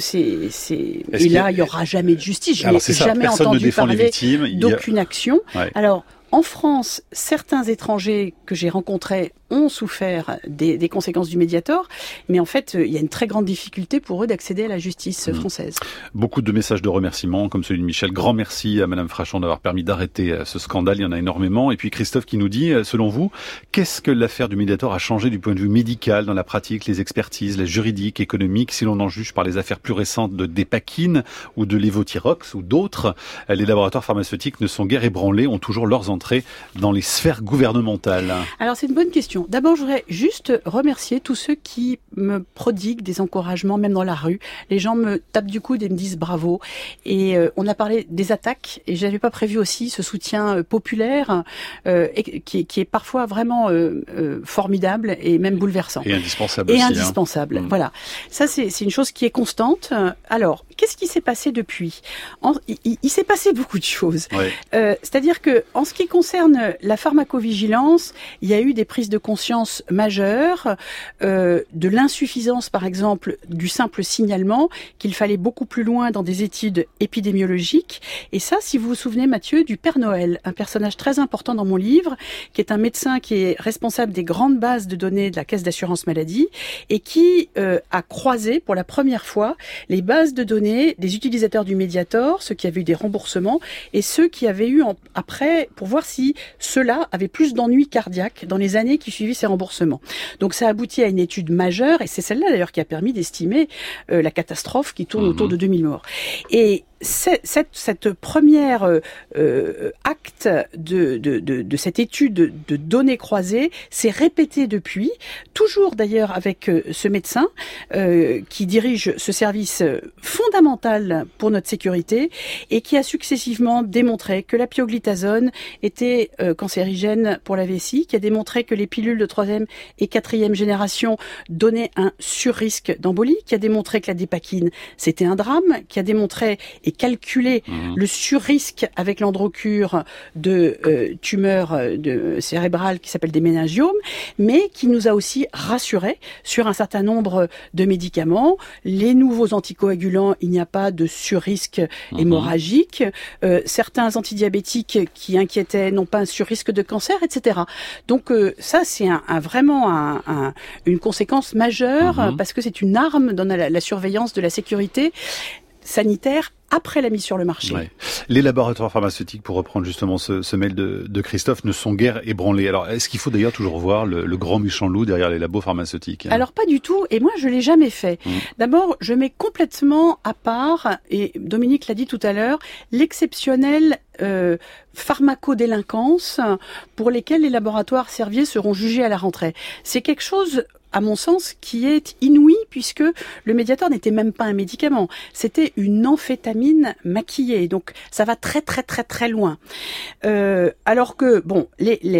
et là il y aura jamais de justice. Je n'ai jamais entendu parler d'aucune action. Ouais. Alors en France, certains étrangers que j'ai rencontrés ont souffert des conséquences du Mediator, mais en fait, il y a une très grande difficulté pour eux d'accéder à la justice française. Beaucoup de messages de remerciements, comme celui de Michel. Grand merci à Madame Frachon d'avoir permis d'arrêter ce scandale. Il y en a énormément. Et puis Christophe qui nous dit, selon vous, qu'est-ce que l'affaire du Mediator a changé du point de vue médical, dans la pratique, les expertises, les juridiques, économiques, si l'on en juge par les affaires plus récentes de Dépakine ou de Levothyrox ou d'autres? Les laboratoires pharmaceutiques ne sont guère ébranlés, ont toujours leurs entrées dans les sphères gouvernementales. Alors c'est une bonne question. D'abord, je voudrais juste remercier tous ceux qui me prodiguent des encouragements, même dans la rue. Les gens me tapent du coude et me disent bravo. Et on a parlé des attaques, et j'avais pas prévu aussi ce soutien populaire qui est parfois vraiment formidable et même bouleversant. Et indispensable et aussi. Indispensable, voilà. Ça, c'est une chose qui est constante. Alors, qu'est-ce qui s'est passé depuis? Il s'est passé beaucoup de choses. Ouais. C'est-à-dire que, en ce qui concerne la pharmacovigilance, il y a eu des prises de conscience majeures de l'insuffisance, par exemple, du simple signalement, qu'il fallait beaucoup plus loin dans des études épidémiologiques. Et ça, si vous vous souvenez, Mathieu, du Père Noël, un personnage très important dans mon livre, qui est un médecin qui est responsable des grandes bases de données de la Caisse d'assurance maladie et qui a croisé pour la première fois les bases de données des utilisateurs du Mediator, ceux qui avaient eu des remboursements et ceux qui avaient eu après, pour voir si ceux-là avaient plus d'ennuis cardiaques dans les années qui suivaient ces remboursements. Donc ça aboutit à une étude majeure et c'est celle-là d'ailleurs qui a permis d'estimer la catastrophe qui tourne autour de 2000 morts. Et cette première acte de cette étude de données croisées s'est répétée depuis, toujours d'ailleurs avec ce médecin qui dirige ce service fondamental pour notre sécurité et qui a successivement démontré que la pioglitazone était cancérigène pour la vessie, qui a démontré que les pilules de 3e et 4e génération donnaient un surrisque d'embolie, qui a démontré que la dépakine c'était un drame, qui a démontré et calculer le surrisque avec l'androcure de tumeurs cérébrales qui s'appellent des méningiomes, mais qui nous a aussi rassurés sur un certain nombre de médicaments. Les nouveaux anticoagulants, il n'y a pas de surrisque hémorragique. Certains antidiabétiques qui inquiétaient n'ont pas un surrisque de cancer, etc. Donc ça, c'est vraiment une conséquence majeure parce que c'est une arme dans la surveillance de la sécurité sanitaire après la mise sur le marché. Ouais. Les laboratoires pharmaceutiques, pour reprendre justement ce mail de Christophe, ne sont guère ébranlés. Alors, est-ce qu'il faut d'ailleurs toujours voir le grand méchant loup derrière les labos pharmaceutiques? Alors, pas du tout. Et moi, je l'ai jamais fait. D'abord, je mets complètement à part, et Dominique l'a dit tout à l'heure, l'exceptionnelle pharmacodélinquance pour lesquels les laboratoires Servier seront jugés à la rentrée. C'est quelque chose, à mon sens, qui est inouï puisque le Mediator n'était même pas un médicament. C'était une amphétamine maquillée. Donc, ça va très, très, très, très loin. Alors que, bon,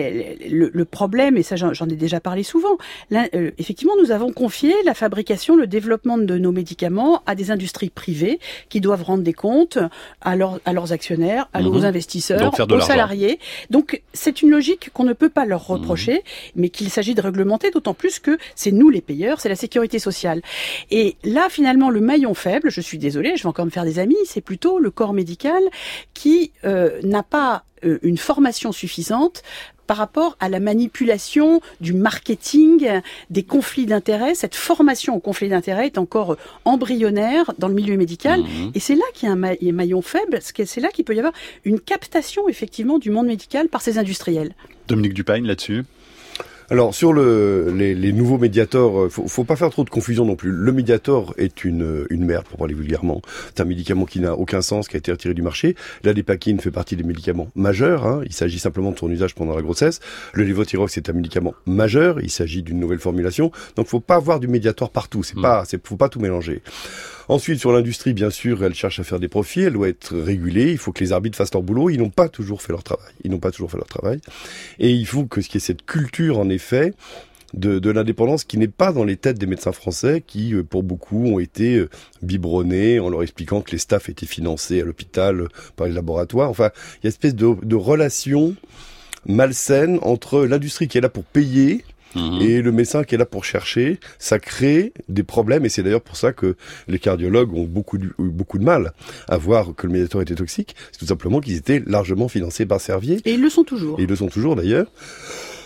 le problème, et ça, j'en ai déjà parlé souvent, effectivement, nous avons confié la fabrication, le développement de nos médicaments à des industries privées qui doivent rendre des comptes à leurs actionnaires, à leurs investisseurs, aux salariés. Donc, c'est une logique qu'on ne peut pas leur reprocher, mais qu'il s'agit de réglementer, d'autant plus que c'est nous les payeurs, c'est la sécurité sociale. Et là, finalement, le maillon faible, je suis désolée, je vais encore me faire des amis, c'est plutôt le corps médical qui n'a pas une formation suffisante par rapport à la manipulation du marketing, des conflits d'intérêts. Cette formation aux conflits d'intérêts est encore embryonnaire dans le milieu médical. Et c'est là qu'il y a un maillon faible, c'est là qu'il peut y avoir une captation, effectivement, du monde médical par ces industriels. Dominique Dupagne, là-dessus? Alors sur les nouveaux Mediator, faut pas faire trop de confusion non plus. Le Mediator est une merde, pour parler vulgairement. C'est un médicament qui n'a aucun sens, qui a été retiré du marché. La Dépakine fait partie des médicaments majeurs. Hein. Il s'agit simplement de son usage pendant la grossesse. Le Levothyrox est un médicament majeur. Il s'agit d'une nouvelle formulation. Donc faut pas avoir du Mediator partout. Faut pas tout mélanger. Ensuite, sur l'industrie, bien sûr, elle cherche à faire des profits, elle doit être régulée, il faut que les arbitres fassent leur boulot, ils n'ont pas toujours fait leur travail. Et il faut qu'il y ait cette culture, en effet, de l'indépendance qui n'est pas dans les têtes des médecins français qui, pour beaucoup, ont été biberonnés en leur expliquant que les staffs étaient financés à l'hôpital par les laboratoires. Enfin, il y a une espèce de relation malsaine entre l'industrie qui est là pour payer et le médecin qui est là pour chercher. Ça crée des problèmes et c'est d'ailleurs pour ça que les cardiologues ont beaucoup de mal à voir que le Mediator était toxique. C'est tout simplement qu'ils étaient largement financés par Servier. Et ils le sont toujours. D'ailleurs.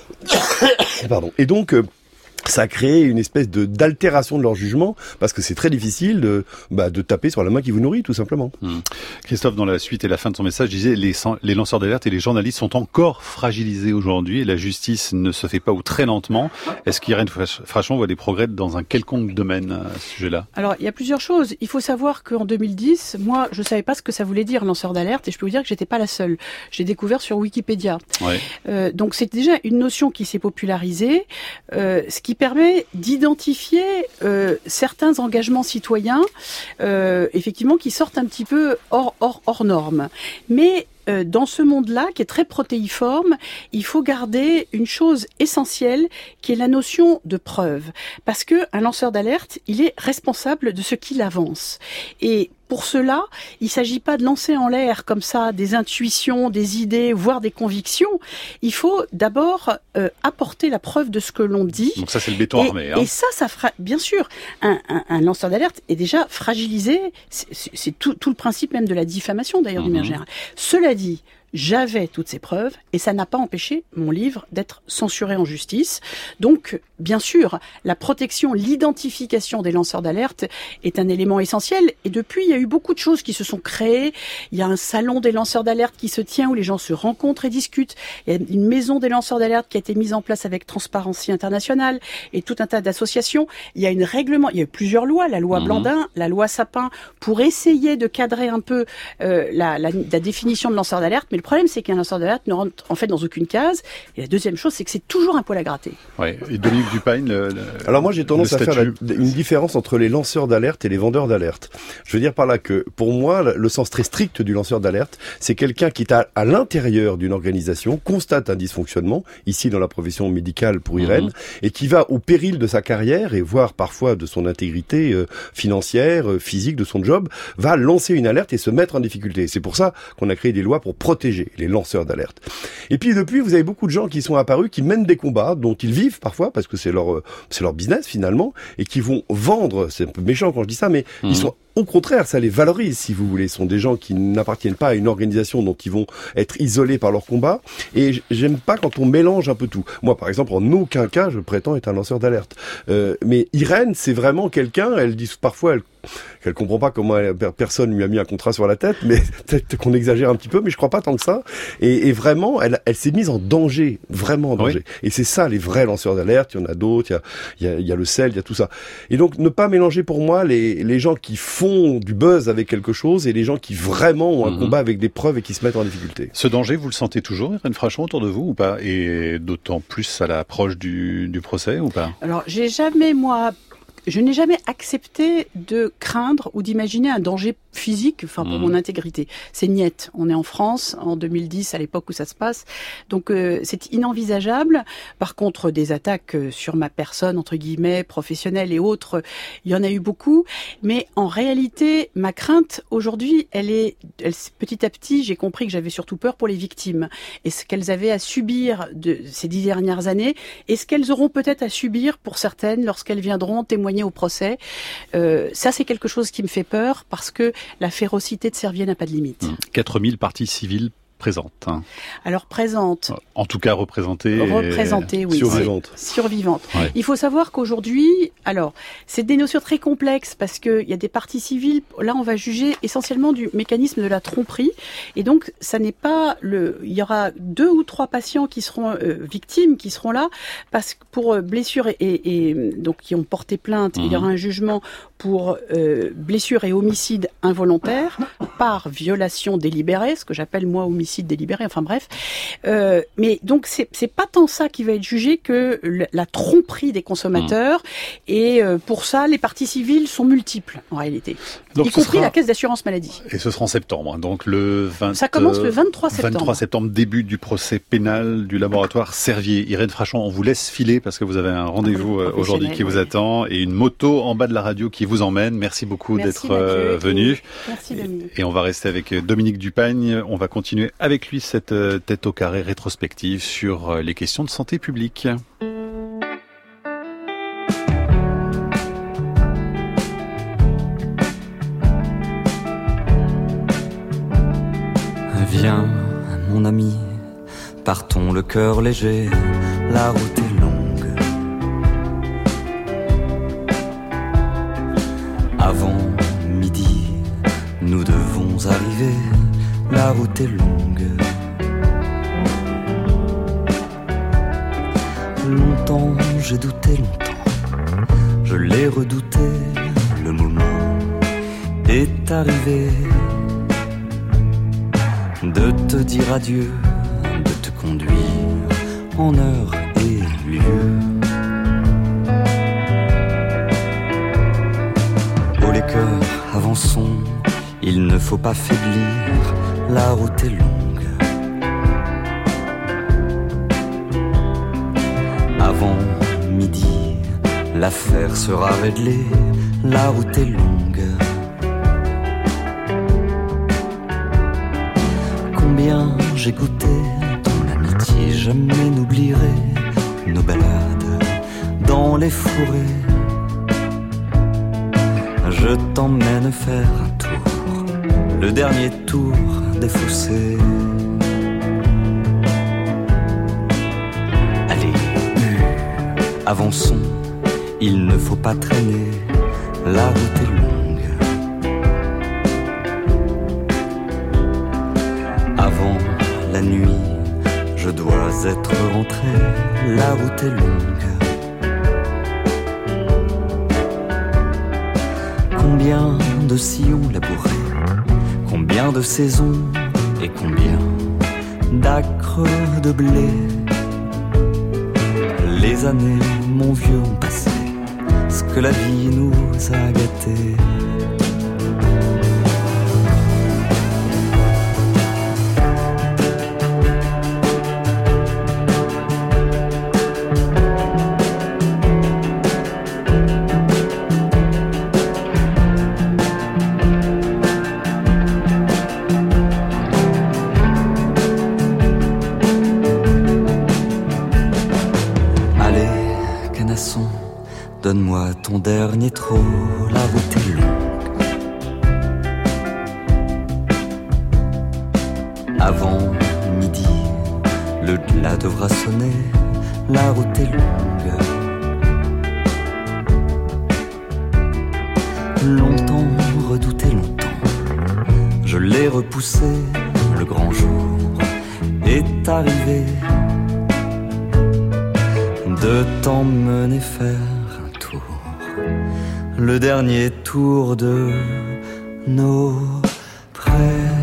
Pardon. Et donc, ça a créé une espèce d'altération de leur jugement, parce que c'est très difficile de taper sur la main qui vous nourrit, tout simplement. Christophe, dans la suite et la fin de son message, disait les lanceurs d'alerte et les journalistes sont encore fragilisés aujourd'hui et la justice ne se fait pas ou très lentement. Est-ce qu'Irène Frachon voit des progrès dans un quelconque domaine à ce sujet-là? Alors, il y a plusieurs choses. Il faut savoir qu'en 2010, moi, je savais pas ce que ça voulait dire, lanceur d'alerte, et je peux vous dire que j'étais pas la seule. J'ai découvert sur Wikipédia. Ouais. Donc, c'est déjà une notion qui s'est popularisée, ce qui permet d'identifier certains engagements citoyens, effectivement, qui sortent un petit peu hors normes. Mais dans ce monde-là, qui est très protéiforme, il faut garder une chose essentielle, qui est la notion de preuve. Parce que un lanceur d'alerte, il est responsable de ce qu'il avance. Et pour cela, il ne s'agit pas de lancer en l'air comme ça des intuitions, des idées, voire des convictions. Il faut d'abord apporter la preuve de ce que l'on dit. Donc ça, c'est le béton armé. Et ça fera, bien sûr, un lanceur d'alerte est déjà fragilisé. C'est tout le principe même de la diffamation, d'ailleurs, d'une manière générale. Cela dit, j'avais toutes ces preuves et ça n'a pas empêché mon livre d'être censuré en justice. Donc, bien sûr, la protection, l'identification des lanceurs d'alerte est un élément essentiel. Et depuis, il y a eu beaucoup de choses qui se sont créées. Il y a un salon des lanceurs d'alerte qui se tient où les gens se rencontrent et discutent. Il y a une maison des lanceurs d'alerte qui a été mise en place avec Transparency International et tout un tas d'associations. Il y a il y a eu plusieurs lois, la loi Blandin, la loi Sapin, pour essayer de cadrer un peu la définition de lanceur d'alerte. Mais le problème, c'est qu'un lanceur d'alerte ne rentre en fait dans aucune case. Et la deuxième chose, c'est que c'est toujours un poil à gratter. Ouais. Et Dominique Dupagne, alors moi, j'ai tendance à faire une différence entre les lanceurs d'alerte et les vendeurs d'alerte. Je veux dire par là que, pour moi, le sens très strict du lanceur d'alerte, c'est quelqu'un qui est à l'intérieur d'une organisation, constate un dysfonctionnement, ici dans la profession médicale pour Irène, et qui va au péril de sa carrière, et voire parfois de son intégrité financière, physique, de son job, va lancer une alerte et se mettre en difficulté. C'est pour ça qu'on a créé des lois pour protéger les lanceurs d'alerte. Et puis depuis, vous avez beaucoup de gens qui sont apparus, qui mènent des combats dont ils vivent parfois, parce que c'est leur business finalement, et qui vont vendre, c'est un peu méchant quand je dis ça, mais ils sont au contraire, ça les valorise, si vous voulez. Ce sont des gens qui n'appartiennent pas à une organisation, donc ils vont être isolés par leur combat. Et j'aime pas quand on mélange un peu tout. Moi, par exemple, en aucun cas, je prétends être un lanceur d'alerte. Mais Irène, c'est vraiment quelqu'un, elle dit parfois, qu'elle comprend pas comment personne lui a mis un contrat sur la tête, mais peut-être qu'on exagère un petit peu, mais je crois pas tant que ça. Et vraiment, elle s'est mise en danger, vraiment en danger. Oui. Et c'est ça, les vrais lanceurs d'alerte. Il y en a d'autres, il y a le sel, il y a tout ça. Et donc, ne pas mélanger pour moi les gens qui font du buzz avec quelque chose et les gens qui vraiment ont un combat avec des preuves et qui se mettent en difficulté. Ce danger, vous le sentez toujours, Irène Frachon, autour de vous ou pas? Et d'autant plus à l'approche du procès ou pas? Alors, je n'ai jamais accepté de craindre ou d'imaginer un danger physique, pour mon intégrité. C'est niette. On est en France, en 2010, à l'époque où ça se passe. Donc, c'est inenvisageable. Par contre, des attaques sur ma personne, entre guillemets, professionnelle et autres, il y en a eu beaucoup. Mais en réalité, ma crainte, aujourd'hui, petit à petit, j'ai compris que j'avais surtout peur pour les victimes. Et ce qu'elles avaient à subir de ces 10 dernières années, et ce qu'elles auront peut-être à subir pour certaines lorsqu'elles viendront témoigner au procès. Ça, c'est quelque chose qui me fait peur parce que la férocité de Servier n'a pas de limite. 4000 parties civiles présentes. Alors présentes. En tout cas représentées. Représentées, oui. Survivantes. Ouais. Il faut savoir qu'aujourd'hui, alors, c'est des notions très complexes parce qu'il y a des parties civiles. Là, on va juger essentiellement du mécanisme de la tromperie. Et donc, ça n'est pas il y aura 2 ou 3 patients qui seront victimes, qui seront là parce que pour blessures et donc qui ont porté plainte. Il y aura un jugement pour blessure et homicide involontaire par violation délibérée, ce que j'appelle moi homicide délibéré, enfin bref. Mais donc c'est pas tant ça qui va être jugé que la tromperie des consommateurs. Et pour ça, les parties civiles sont multiples en réalité, donc, y compris la caisse d'assurance maladie. Et ce sera en septembre, donc le 20. Ça commence le 23 septembre. 23 septembre, début du procès pénal du laboratoire Servier. Irène Frachon, on vous laisse filer parce que vous avez un rendez-vous aujourd'hui qui vous attend et une moto en bas de la radio qui vous emmène. Merci beaucoup d'être venu. Merci Dominique. Et on va rester avec Dominique Dupagne. On va continuer avec lui cette tête au carré rétrospective sur les questions de santé publique. Viens, mon ami, partons le cœur léger, la route est longue. Avant midi, nous devons arriver, la route est longue. Longtemps, j'ai douté, longtemps, je l'ai redouté, le moment est arrivé de te dire adieu, de te conduire en heure et lieu. Oh les cœurs, avançons, il ne faut pas faiblir, la route est longue. Avant midi, l'affaire sera réglée, la route est longue. Combien j'ai goûté ton amitié, jamais n'oublierai nos balades dans les forêts. Je t'emmène faire un tour, le dernier tour des fossés. Allez, avançons, il ne faut pas traîner, la route est longue. Avant la nuit, je dois être rentré, la route est longue. Combien de sillons labourés, combien de saisons et combien d'acres de blé. Les années, mon vieux, ont passé ce que la vie nous a gâtés. Donne-moi ton dernier trot, la route est longue. Avant midi, le glas devra sonner, la route est longue. Longtemps redouté, longtemps, je l'ai repoussé, le grand jour est arrivé de t'emmener faire le dernier tour de nos prés.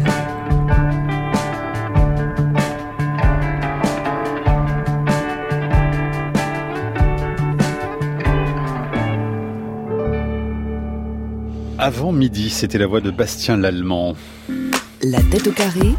Avant midi, c'était la voix de Bastien Lallemand. La tête au carré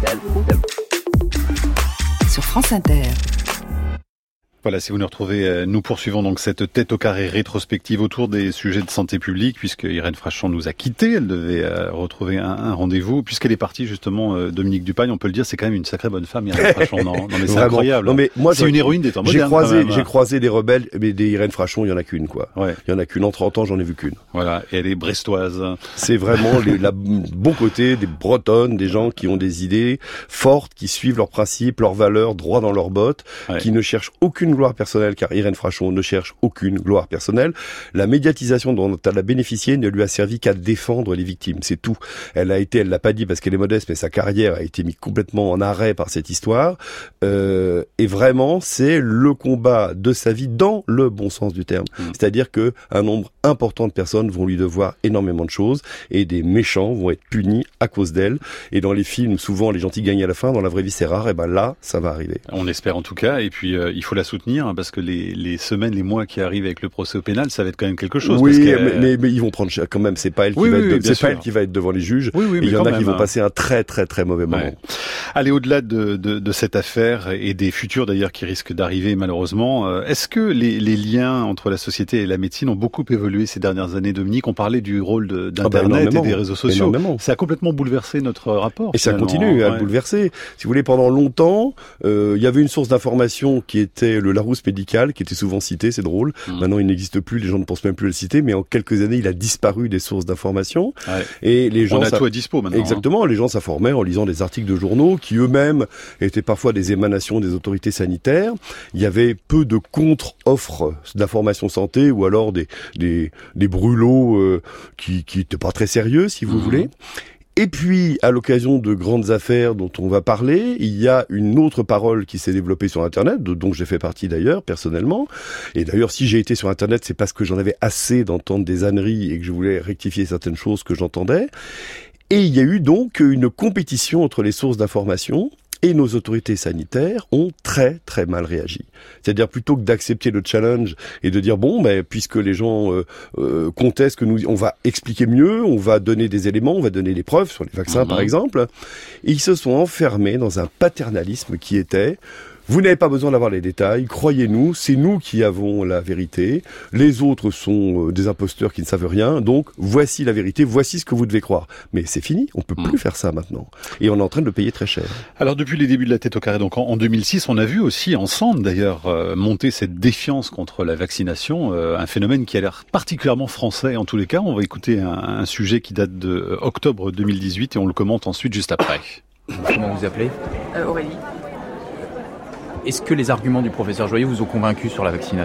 sur France Inter. Voilà, si vous nous retrouvez, nous poursuivons donc cette tête au carré rétrospective autour des sujets de santé publique, puisque Irène Frachon nous a quittés. Elle devait retrouver un rendez-vous. Puisqu'elle est partie, justement, Dominique Dupagne, on peut le dire, c'est quand même une sacrée bonne femme, Irène Frachon. Non, mais c'est incroyable. Non, mais moi, c'est une héroïne des temps modernes. J'ai croisé des rebelles, mais des Irène Frachon, il y en a qu'une, quoi. Ouais. Il y en a qu'une. En 30 ans, j'en ai vu qu'une. Voilà. Et elle est brestoise. C'est vraiment bon côté des Bretonnes, des gens qui ont des idées fortes, qui suivent leurs principes, leurs valeurs, droit dans leurs bottes, qui ne cherchent aucune gloire personnelle, car Irène Frachon ne cherche aucune gloire personnelle. La médiatisation dont elle a bénéficié ne lui a servi qu'à défendre les victimes, c'est tout. Elle l'a pas dit parce qu'elle est modeste, mais sa carrière a été mise complètement en arrêt par cette histoire. Et vraiment, c'est le combat de sa vie dans le bon sens du terme. C'est-à-dire que un nombre important de personnes vont lui devoir énormément de choses, et des méchants vont être punis à cause d'elle. Et dans les films, souvent, les gentils gagnent à la fin. Dans la vraie vie, c'est rare. Et ben là, ça va arriver. On espère en tout cas. Et puis, il faut la soutenir, parce que les semaines, les mois qui arrivent avec le procès au pénal, ça va être quand même quelque chose. Oui, parce mais ils vont prendre quand même. C'est pas elle qui va être devant les juges. Oui, il y en a qui vont passer un très très très mauvais moment. Ouais. Allez, au-delà de cette affaire et des futurs d'ailleurs qui risquent d'arriver malheureusement, est-ce que les liens entre la société et la médecine ont beaucoup évolué ces dernières années, Dominique? On parlait du rôle d'Internet et des réseaux sociaux. Énormément. Ça a complètement bouleversé notre rapport. Et ça continue à le bouleverser. Si vous voulez, pendant longtemps, il y avait une source d'information qui était le Larousse médical, qui était souvent cité, c'est drôle. Maintenant, il n'existe plus, les gens ne pensent même plus à le citer, mais en quelques années, il a disparu des sources d'information. Ouais. Et les gens... On a tout à dispo maintenant. Exactement, les gens s'informaient en lisant des articles de journaux qui eux-mêmes étaient parfois des émanations des autorités sanitaires. Il y avait peu de contre-offres d'informations santé ou alors des brûlots qui étaient pas très sérieux, si vous voulez. Et puis, à l'occasion de grandes affaires dont on va parler, il y a une autre parole qui s'est développée sur Internet, dont j'ai fait partie d'ailleurs, personnellement. Et d'ailleurs, si j'ai été sur Internet, c'est parce que j'en avais assez d'entendre des âneries et que je voulais rectifier certaines choses que j'entendais. Et il y a eu donc une compétition entre les sources d'information. Et nos autorités sanitaires ont très très mal réagi. C'est-à-dire plutôt que d'accepter le challenge et de dire puisque les gens contestent que on va expliquer mieux, on va donner des éléments, on va donner des preuves sur les vaccins par exemple, et ils se sont enfermés dans un paternalisme qui était: vous n'avez pas besoin d'avoir les détails, croyez-nous, c'est nous qui avons la vérité, les autres sont des imposteurs qui ne savent rien, donc voici la vérité, voici ce que vous devez croire. Mais c'est fini, on peut plus faire ça maintenant. Et on est en train de le payer très cher. Alors depuis les débuts de la tête au carré, donc en 2006, on a vu aussi ensemble d'ailleurs monter cette défiance contre la vaccination, un phénomène qui a l'air particulièrement français en tous les cas. On va écouter un sujet qui date de octobre 2018 et on le commente ensuite juste après. Comment vous appelez ? Aurélie. Est-ce que les arguments du professeur Joyeux vous ont convaincu sur la vaccination ?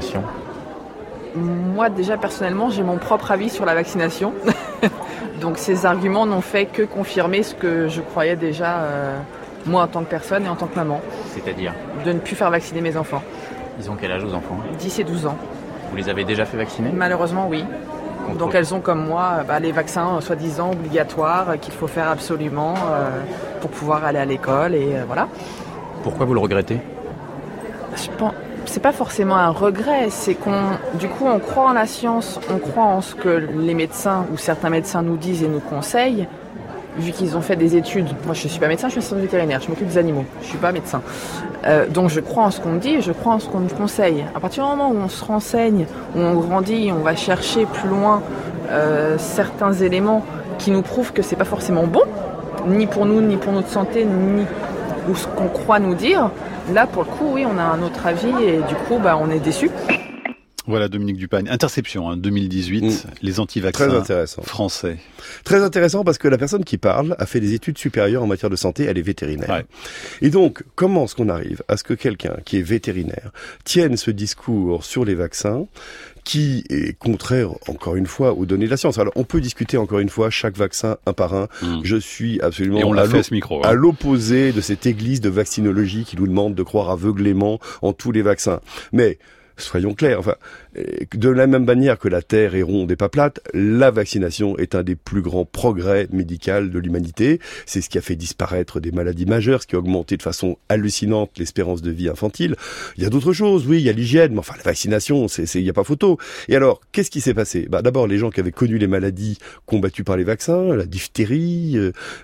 Moi, déjà, personnellement, j'ai mon propre avis sur la vaccination. Donc, ces arguments n'ont fait que confirmer ce que je croyais déjà, moi, en tant que personne et en tant que maman. C'est-à-dire ? De ne plus faire vacciner mes enfants. Ils ont quel âge, vos enfants ? 10 et 12 ans. Vous les avez déjà fait vacciner ? Malheureusement, oui. Donc, elles ont, comme moi, les vaccins soi-disant obligatoires qu'il faut faire absolument pour pouvoir aller à l'école et voilà. Pourquoi vous le regrettez ? C'est pas forcément un regret, c'est on croit en la science, on croit en ce que les médecins ou certains médecins nous disent et nous conseillent, vu qu'ils ont fait des études. Moi, je suis pas médecin, je suis assistante vétérinaire, je m'occupe des animaux, je suis pas médecin. Donc je crois en ce qu'on me dit, je crois en ce qu'on nous conseille. À partir du moment où on se renseigne, où on grandit, on va chercher plus loin certains éléments qui nous prouvent que c'est pas forcément bon, ni pour nous, ni pour notre santé, ni ou ce qu'on croit nous dire. Là, pour le coup, oui, on a un autre avis et du coup, on est déçus. Voilà, Dominique Dupagne. Interception, 2018, les anti-vaccins français. Très intéressant parce que la personne qui parle a fait des études supérieures en matière de santé, elle est vétérinaire. Ouais. Et donc, comment est-ce qu'on arrive à ce que quelqu'un qui est vétérinaire tienne ce discours sur les vaccins qui est contraire, encore une fois, aux données de la science. Alors, on peut discuter, encore une fois, chaque vaccin un par un. Je suis absolument à l'opposé de cette église de vaccinologie qui nous demande de croire aveuglément en tous les vaccins. Mais soyons clairs, de la même manière que la Terre est ronde et pas plate, la vaccination est un des plus grands progrès médicaux de l'humanité. C'est ce qui a fait disparaître des maladies majeures, ce qui a augmenté de façon hallucinante l'espérance de vie infantile. Il y a d'autres choses, oui, il y a l'hygiène, mais enfin la vaccination, il n'y a pas photo. Et alors, qu'est-ce qui s'est passé ? D'abord, les gens qui avaient connu les maladies combattues par les vaccins, la diphtérie,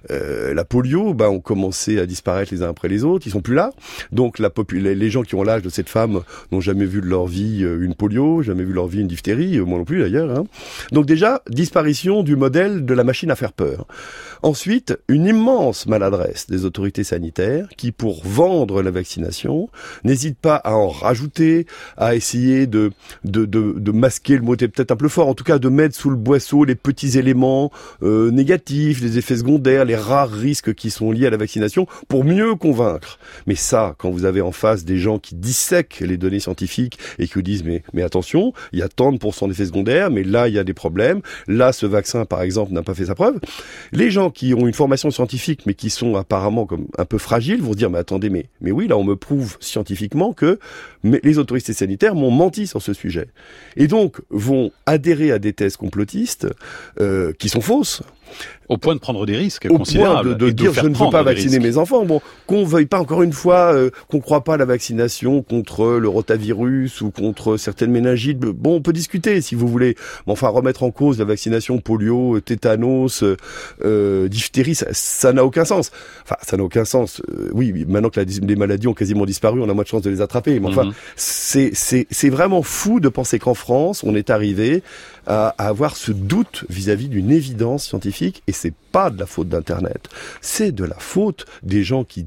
la polio, ont commencé à disparaître les uns après les autres. Ils sont plus là. Donc les gens qui ont l'âge de cette femme n'ont jamais vu de leur vie une polio, jamais vu leur vie une diphtérie, moi non plus d'ailleurs. Donc déjà, disparition du modèle de la machine à faire peur. Ensuite, une immense maladresse des autorités sanitaires qui, pour vendre la vaccination, n'hésitent pas à en rajouter, à essayer de masquer, le mot est peut-être un peu fort, en tout cas de mettre sous le boisseau les petits éléments négatifs, les effets secondaires, les rares risques qui sont liés à la vaccination pour mieux convaincre. Mais ça, quand vous avez en face des gens qui dissèquent les données scientifiques et qui vous disent mais attention, il y a tant de % d'effets secondaires, mais là il y a des problèmes, là ce vaccin par exemple n'a pas fait sa preuve. Les gens qui ont une formation scientifique mais qui sont apparemment comme un peu fragiles vont se dire mais attendez, mais oui, là on me prouve scientifiquement que les autorités sanitaires m'ont menti sur ce sujet. Et donc vont adhérer à des thèses complotistes qui sont fausses. Au point de prendre des risques considérables. Au point de dire je ne veux pas vacciner mes enfants. Bon, qu'on veuille pas encore une fois, qu'on croit pas à la vaccination contre le rotavirus ou contre certaines méningites. Bon, on peut discuter si vous voulez. Mais enfin, remettre en cause la vaccination polio, tétanos, diphtérie, ça n'a aucun sens. Enfin, ça n'a aucun sens. Oui, maintenant que les maladies ont quasiment disparu, on a moins de chances de les attraper. Mais enfin, c'est vraiment fou de penser qu'en France, on est arrivé à avoir ce doute vis-à-vis d'une évidence scientifique, et c'est pas de la faute d'Internet, c'est de la faute des gens qui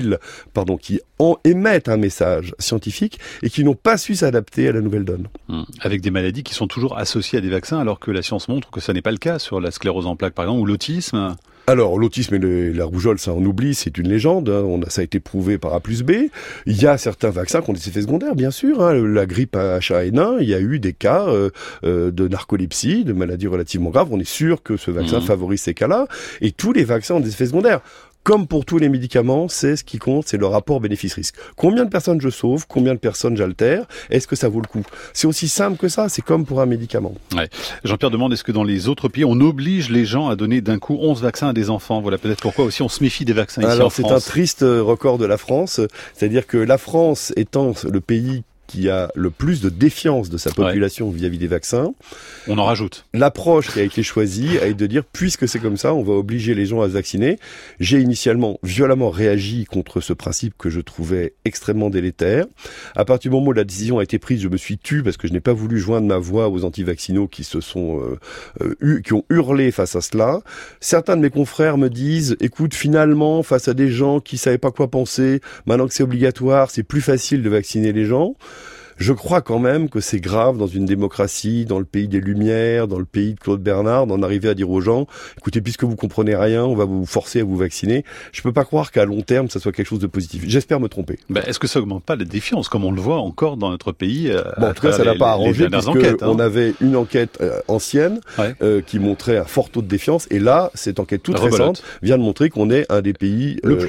émettent un message scientifique et qui n'ont pas su s'adapter à la nouvelle donne. Avec des maladies qui sont toujours associées à des vaccins, alors que la science montre que ça n'est pas le cas sur la sclérose en plaques par exemple, ou l'autisme. Alors, l'autisme et la rougeole, ça on oublie, c'est une légende, hein, ça a été prouvé par A plus B. Il y a certains vaccins qui ont des effets secondaires, bien sûr, hein, la grippe H1N1, il y a eu des cas de narcolepsie, de maladies relativement graves, on est sûr que ce vaccin favorise ces cas-là, et tous les vaccins ont des effets secondaires. Comme pour tous les médicaments, c'est ce qui compte, c'est le rapport bénéfice-risque. Combien de personnes je sauve, combien de personnes j'altère, est-ce que ça vaut le coup? C'est aussi simple que ça, c'est comme pour un médicament. Ouais. Jean-Pierre demande, est-ce que dans les autres pays, on oblige les gens à donner d'un coup 11 vaccins à des enfants? Voilà peut-être pourquoi aussi on se méfie des vaccins ici en France. Alors c'est un triste record de la France, c'est-à-dire que la France étant le pays qui a le plus de défiance de sa population vis-à-vis des vaccins. On en rajoute. L'approche qui a été choisie a été de dire, puisque c'est comme ça, on va obliger les gens à se vacciner. J'ai initialement violemment réagi contre ce principe que je trouvais extrêmement délétère. À partir du moment où la décision a été prise, je me suis tu parce que je n'ai pas voulu joindre ma voix aux anti-vaccinaux qui se sont qui ont hurlé face à cela. Certains de mes confrères me disent, écoute, finalement, face à des gens qui savaient pas quoi penser, maintenant que c'est obligatoire, c'est plus facile de vacciner les gens. Je crois quand même que c'est grave dans une démocratie, dans le pays des Lumières, dans le pays de Claude Bernard, d'en arriver à dire aux gens, écoutez, puisque vous comprenez rien, on va vous forcer à vous vacciner. Je peux pas croire qu'à long terme, ça soit quelque chose de positif. J'espère me tromper. Est-ce que ça augmente pas la défiance, comme on le voit encore dans notre pays? En tout cas, ça n'a pas arrangé, puisque on avait une enquête ancienne qui montrait un fort taux de défiance, et là, cette enquête toute récente vient de montrer qu'on est un des pays le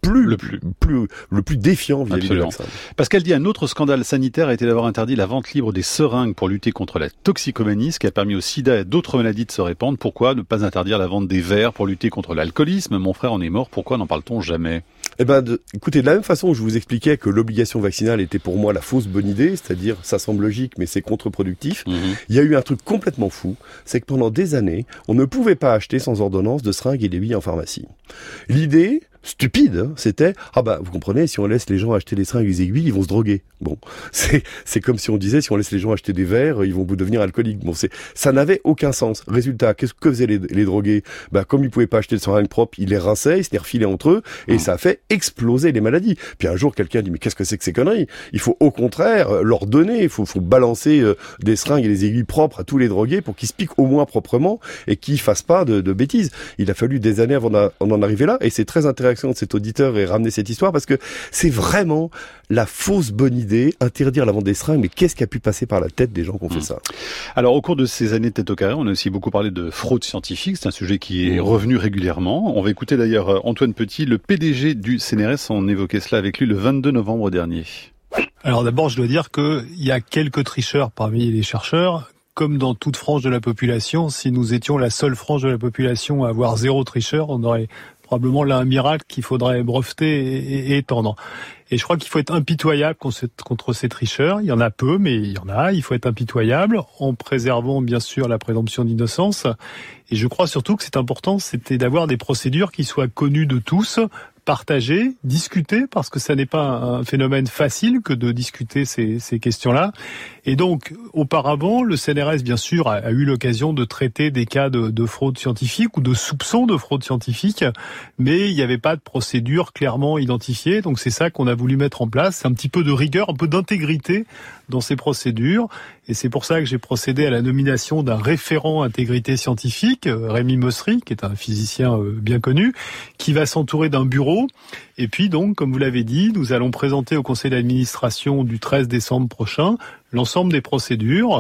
plus défiant vis-à-vis des vaccins. Pascal dit, un autre scandale sanitaire était d'avoir interdit la vente libre des seringues pour lutter contre la toxicomanie, ce qui a permis au sida et à d'autres maladies de se répandre. Pourquoi ne pas interdire la vente des verres pour lutter contre l'alcoolisme? Mon frère en est mort, pourquoi n'en parle-t-on jamais? Écoutez, de la même façon où je vous expliquais que l'obligation vaccinale était pour moi la fausse bonne idée, c'est-à-dire ça semble logique mais c'est contre-productif, il y a eu un truc complètement fou, c'est que pendant des années, on ne pouvait pas acheter sans ordonnance de seringues et d'aiguilles en pharmacie. L'idée stupide, hein, c'était vous comprenez, si on laisse les gens acheter des seringues et des aiguilles, ils vont se droguer. Bon, c'est comme si on disait si on laisse les gens acheter des verres, ils vont devenir alcooliques. Bon, ça n'avait aucun sens. Résultat, que faisaient les drogués? Comme ils pouvaient pas acheter de seringues propres, ils les rinçaient, ils se les refilaient entre eux et ça a fait exploser les maladies. Puis un jour quelqu'un dit mais qu'est-ce que c'est que ces conneries? Il faut au contraire leur donner, il faut balancer des seringues et des aiguilles propres à tous les drogués pour qu'ils se piquent au moins proprement et qu'ils fassent pas de bêtises. Il a fallu des années avant d'en arriver là, et c'est très intéressant de cet auditeur et ramener cette histoire parce que c'est vraiment la fausse bonne idée, interdire la vente des seringues, mais qu'est-ce qui a pu passer par la tête des gens qui ont fait ça? Alors au cours de ces années de Tête au carré, on a aussi beaucoup parlé de fraude scientifique, c'est un sujet qui est revenu régulièrement. On va écouter d'ailleurs Antoine Petit, le PDG du CNRS, on évoquait cela avec lui le 22 novembre dernier. Alors d'abord, je dois dire qu'il y a quelques tricheurs parmi les chercheurs. Comme dans toute frange de la population, si nous étions la seule frange de la population à avoir 0 tricheur, on aurait probablement là un miracle qu'il faudrait breveter et étendre. Et je crois qu'il faut être impitoyable contre ces tricheurs. Il y en a peu, mais il y en a. Il faut être impitoyable en préservant bien sûr la présomption d'innocence. Et je crois surtout que c'est important, c'était d'avoir des procédures qui soient connues de tous, partagées, discutées, parce que ça n'est pas un phénomène facile que de discuter ces questions-là. Et donc, auparavant, le CNRS, bien sûr, a eu l'occasion de traiter des cas de fraude scientifique ou de soupçons de fraude scientifique, mais il n'y avait pas de procédure clairement identifiée. Donc c'est ça qu'on a voulu mettre en place, un petit peu de rigueur, un peu d'intégrité dans ces procédures. Et c'est pour ça que j'ai procédé à la nomination d'un référent intégrité scientifique, Rémi Meussery, qui est un physicien bien connu, qui va s'entourer d'un bureau. Et puis donc, comme vous l'avez dit, nous allons présenter au conseil d'administration du 13 décembre prochain l'ensemble des procédures,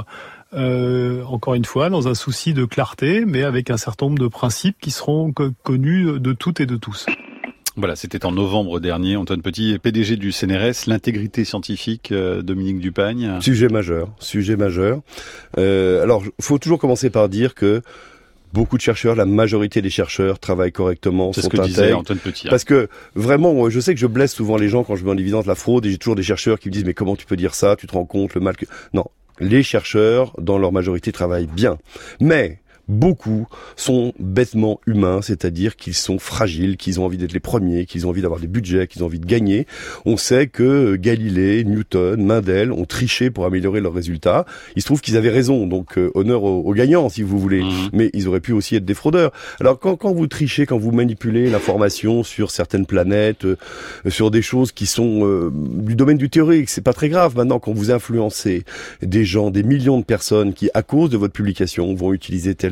encore une fois, dans un souci de clarté, mais avec un certain nombre de principes qui seront connus de toutes et de tous. Voilà, c'était en novembre dernier. Antoine Petit, PDG du CNRS, l'intégrité scientifique, Dominique Dupagne. Sujet majeur. Alors, faut toujours commencer par dire que beaucoup de chercheurs, la majorité des chercheurs travaillent correctement, sont intègres. C'est ce que disait Antoine Petit. Parce que vraiment, je sais que je blesse souvent les gens quand je mets en évidence la fraude, et j'ai toujours des chercheurs qui me disent mais comment tu peux dire ça? Tu te rends compte le mal que... Non, les chercheurs, dans leur majorité, travaillent bien. Mais beaucoup sont bêtement humains, c'est-à-dire qu'ils sont fragiles, qu'ils ont envie d'être les premiers, qu'ils ont envie d'avoir des budgets, qu'ils ont envie de gagner. On sait que Galilée, Newton, Mendel ont triché pour améliorer leurs résultats. Il se trouve qu'ils avaient raison, donc honneur aux gagnants si vous voulez, mais ils auraient pu aussi être des fraudeurs. Alors quand vous trichez, quand vous manipulez l'information sur certaines planètes, sur des choses qui sont du domaine du théorique, c'est pas très grave. Maintenant, quand vous influencez des gens, des millions de personnes qui, à cause de votre publication, vont utiliser tel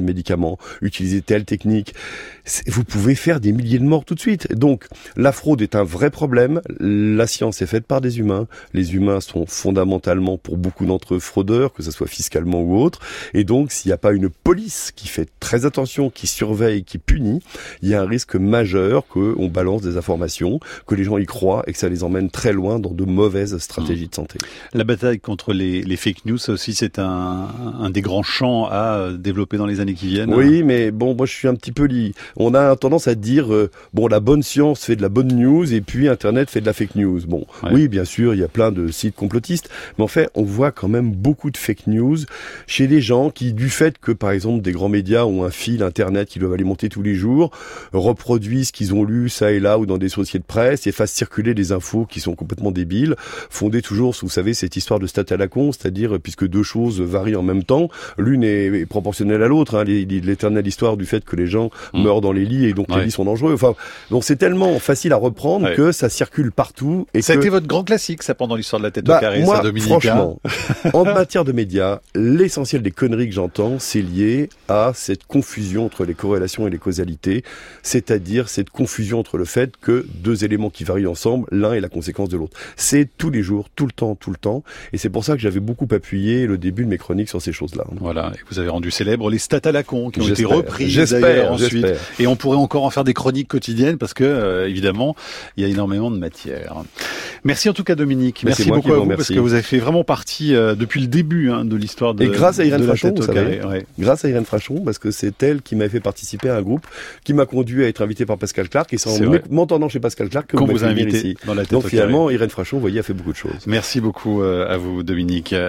médicament, utilisez telle technique. Vous pouvez faire des milliers de morts tout de suite. Donc, la fraude est un vrai problème. La science est faite par des humains. Les humains sont fondamentalement, pour beaucoup d'entre eux, fraudeurs, que ce soit fiscalement ou autre. Et donc, s'il n'y a pas une police qui fait très attention, qui surveille, qui punit, il y a un risque majeur qu'on balance des informations, que les gens y croient et que ça les emmène très loin dans de mauvaises stratégies de santé. La bataille contre les fake news, ça aussi, c'est un des grands champs à développer dans les années qui viennent. Oui, mais bon, moi je suis un petit peu lié. On a tendance à dire, la bonne science fait de la bonne news et puis Internet fait de la fake news. Bon, ouais. Oui, bien sûr, il y a plein de sites complotistes, mais en fait, on voit quand même beaucoup de fake news chez les gens qui, du fait que, par exemple, des grands médias ont un fil Internet qu'ils doivent alimenter tous les jours, reproduisent ce qu'ils ont lu ça et là ou dans des dossiers de presse et fassent circuler des infos qui sont complètement débiles, fondées toujours, vous savez, cette histoire de stat à la con, c'est-à-dire, puisque deux choses varient en même temps, l'une est proportionnelle à l'autre, hein, l'éternelle histoire du fait que les gens meurent dans les lits et donc les lits sont dangereux. Enfin, donc c'est tellement facile à reprendre que ça circule partout. Et ça a été votre grand classique, ça, pendant l'histoire de la tête au carré, moi, ça, Dominique. Franchement, en matière de médias, l'essentiel des conneries que j'entends, c'est lié à cette confusion entre les corrélations et les causalités, c'est-à-dire cette confusion entre le fait que deux éléments qui varient ensemble, l'un est la conséquence de l'autre. C'est tous les jours, tout le temps, et c'est pour ça que j'avais beaucoup appuyé le début de mes chroniques sur ces choses-là. Voilà, et vous avez rendu célèbre les stats à la con, qui ont été reprises d'ailleurs ensuite. Et on pourrait encore en faire des chroniques quotidiennes parce que, évidemment, il y a énormément de matière. Merci en tout cas, Dominique. Merci beaucoup à vous parce que vous avez fait vraiment partie depuis le début de l'histoire de. Et grâce à Irène Frachon, vous savez, grâce à Irène Frachon, parce que c'est elle qui m'avait fait participer à un groupe qui m'a conduit à être invité par Pascal Clark, et c'est en m'entendant chez Pascal Clark que vous m'avez invité ici. Dans la tête. Donc finalement, Irène Frachon, vous voyez, a fait beaucoup de choses. Merci beaucoup à vous, Dominique.